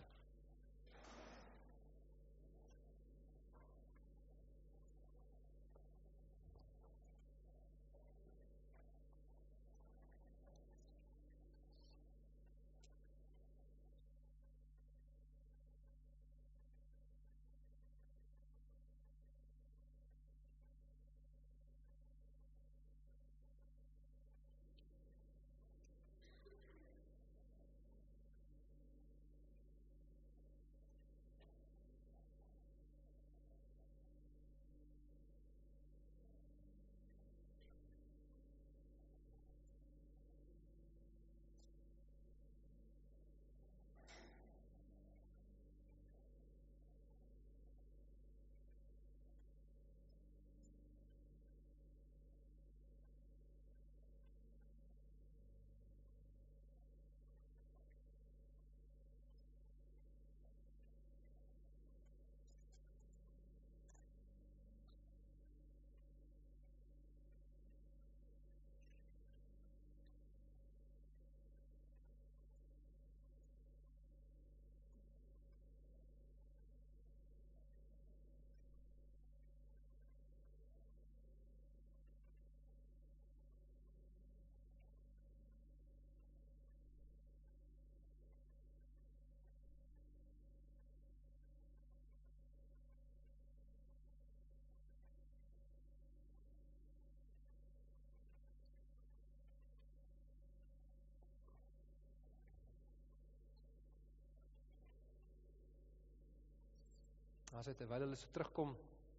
As hy terwyl hulle so terugkom,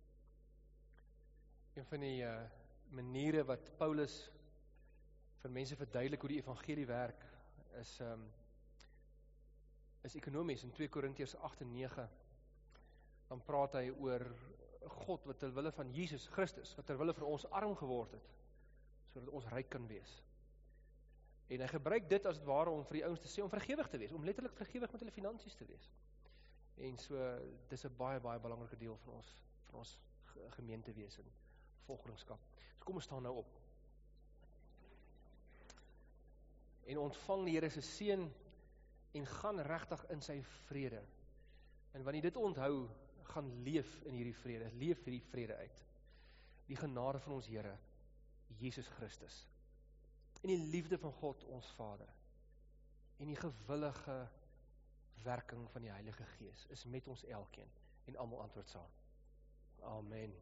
een van die uh, maniere wat Paulus vir mense verduidelik hoe die evangelie werk, is, um, is ekonomies. In twee Korintiërs agt en nege, dan praat hy oor God, wat terwille van Jesus Christus, wat terwille van ons arm geword het, sodat ons ryk kan wees. En hy gebruik dit as het ware om vir die ouens te sê, om vergewig te wees, om letterlik vergewig met hulle finansies te wees. En so, dis 'n baie, baie belangrike deel van ons, van ons gemeente wees en volgeringskap. So kom ons staan nou op. En ontvang die Here se seën en gaan regtig in sy vrede. En wanneer jy dit onthou, gaan leef in hierdie vrede, leef hierdie vrede uit. Die genade van ons Here, Jesus Christus. En die liefde van God, ons Vader. En die gewillige werking van die Heilige Gees is met ons elkeen en almal antwoord saam. Amen.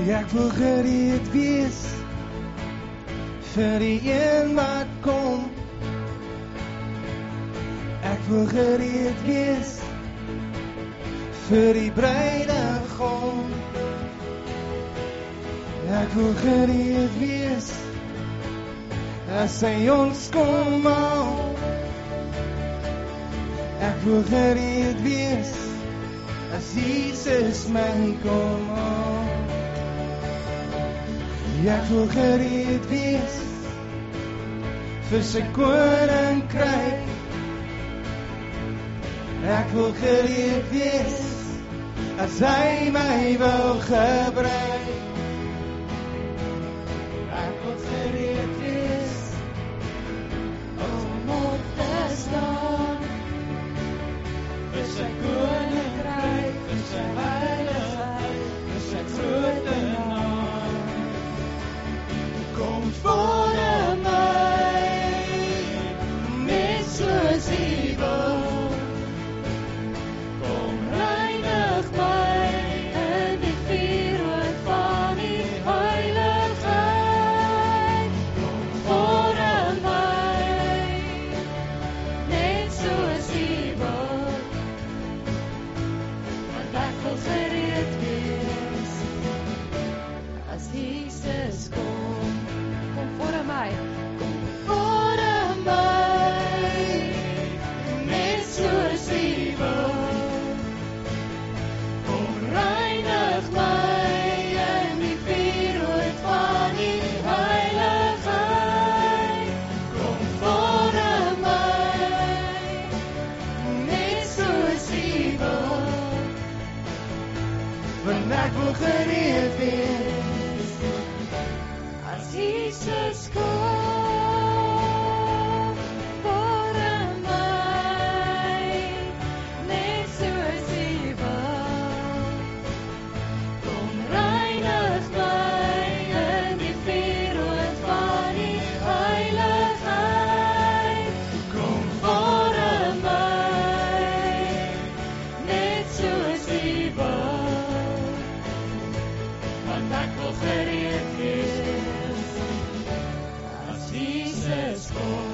Ek wil gereed wees vir die een wat kom. Ek wil gereed wees vir die bruidegom. Ek wil gereed wees as hy ons kom haal. Ek wil gereed wees as Jesus my kom haal. Ek wil gereed wees vir sy koninkryk. Ek wil gereed wees as hy my wil gebruik. Ek wil gereed wees om op te staan vir sy koninkryk, vir sy heiligheid, vir sy grote naam. Kom voor my, net soos U wil. Kom reinig my in die vuurwoord van U heiligheid. Kom voor my, net soos U wil. Want ek wil gereed wees as Jesus kom. Kom voor my, kom voor my, net soos U wil. Kom reinig my in die vuurwoord van U heiligheid. Kom voor my, net soos U wil. Want ek wil gereed wees as Jesus kom voor my, net soos U wil. Kom reinig my in die vuurwoord van U heiligheid. Kom voor my, net soos U wil. Want ek wil gereed wees as Jesus kom.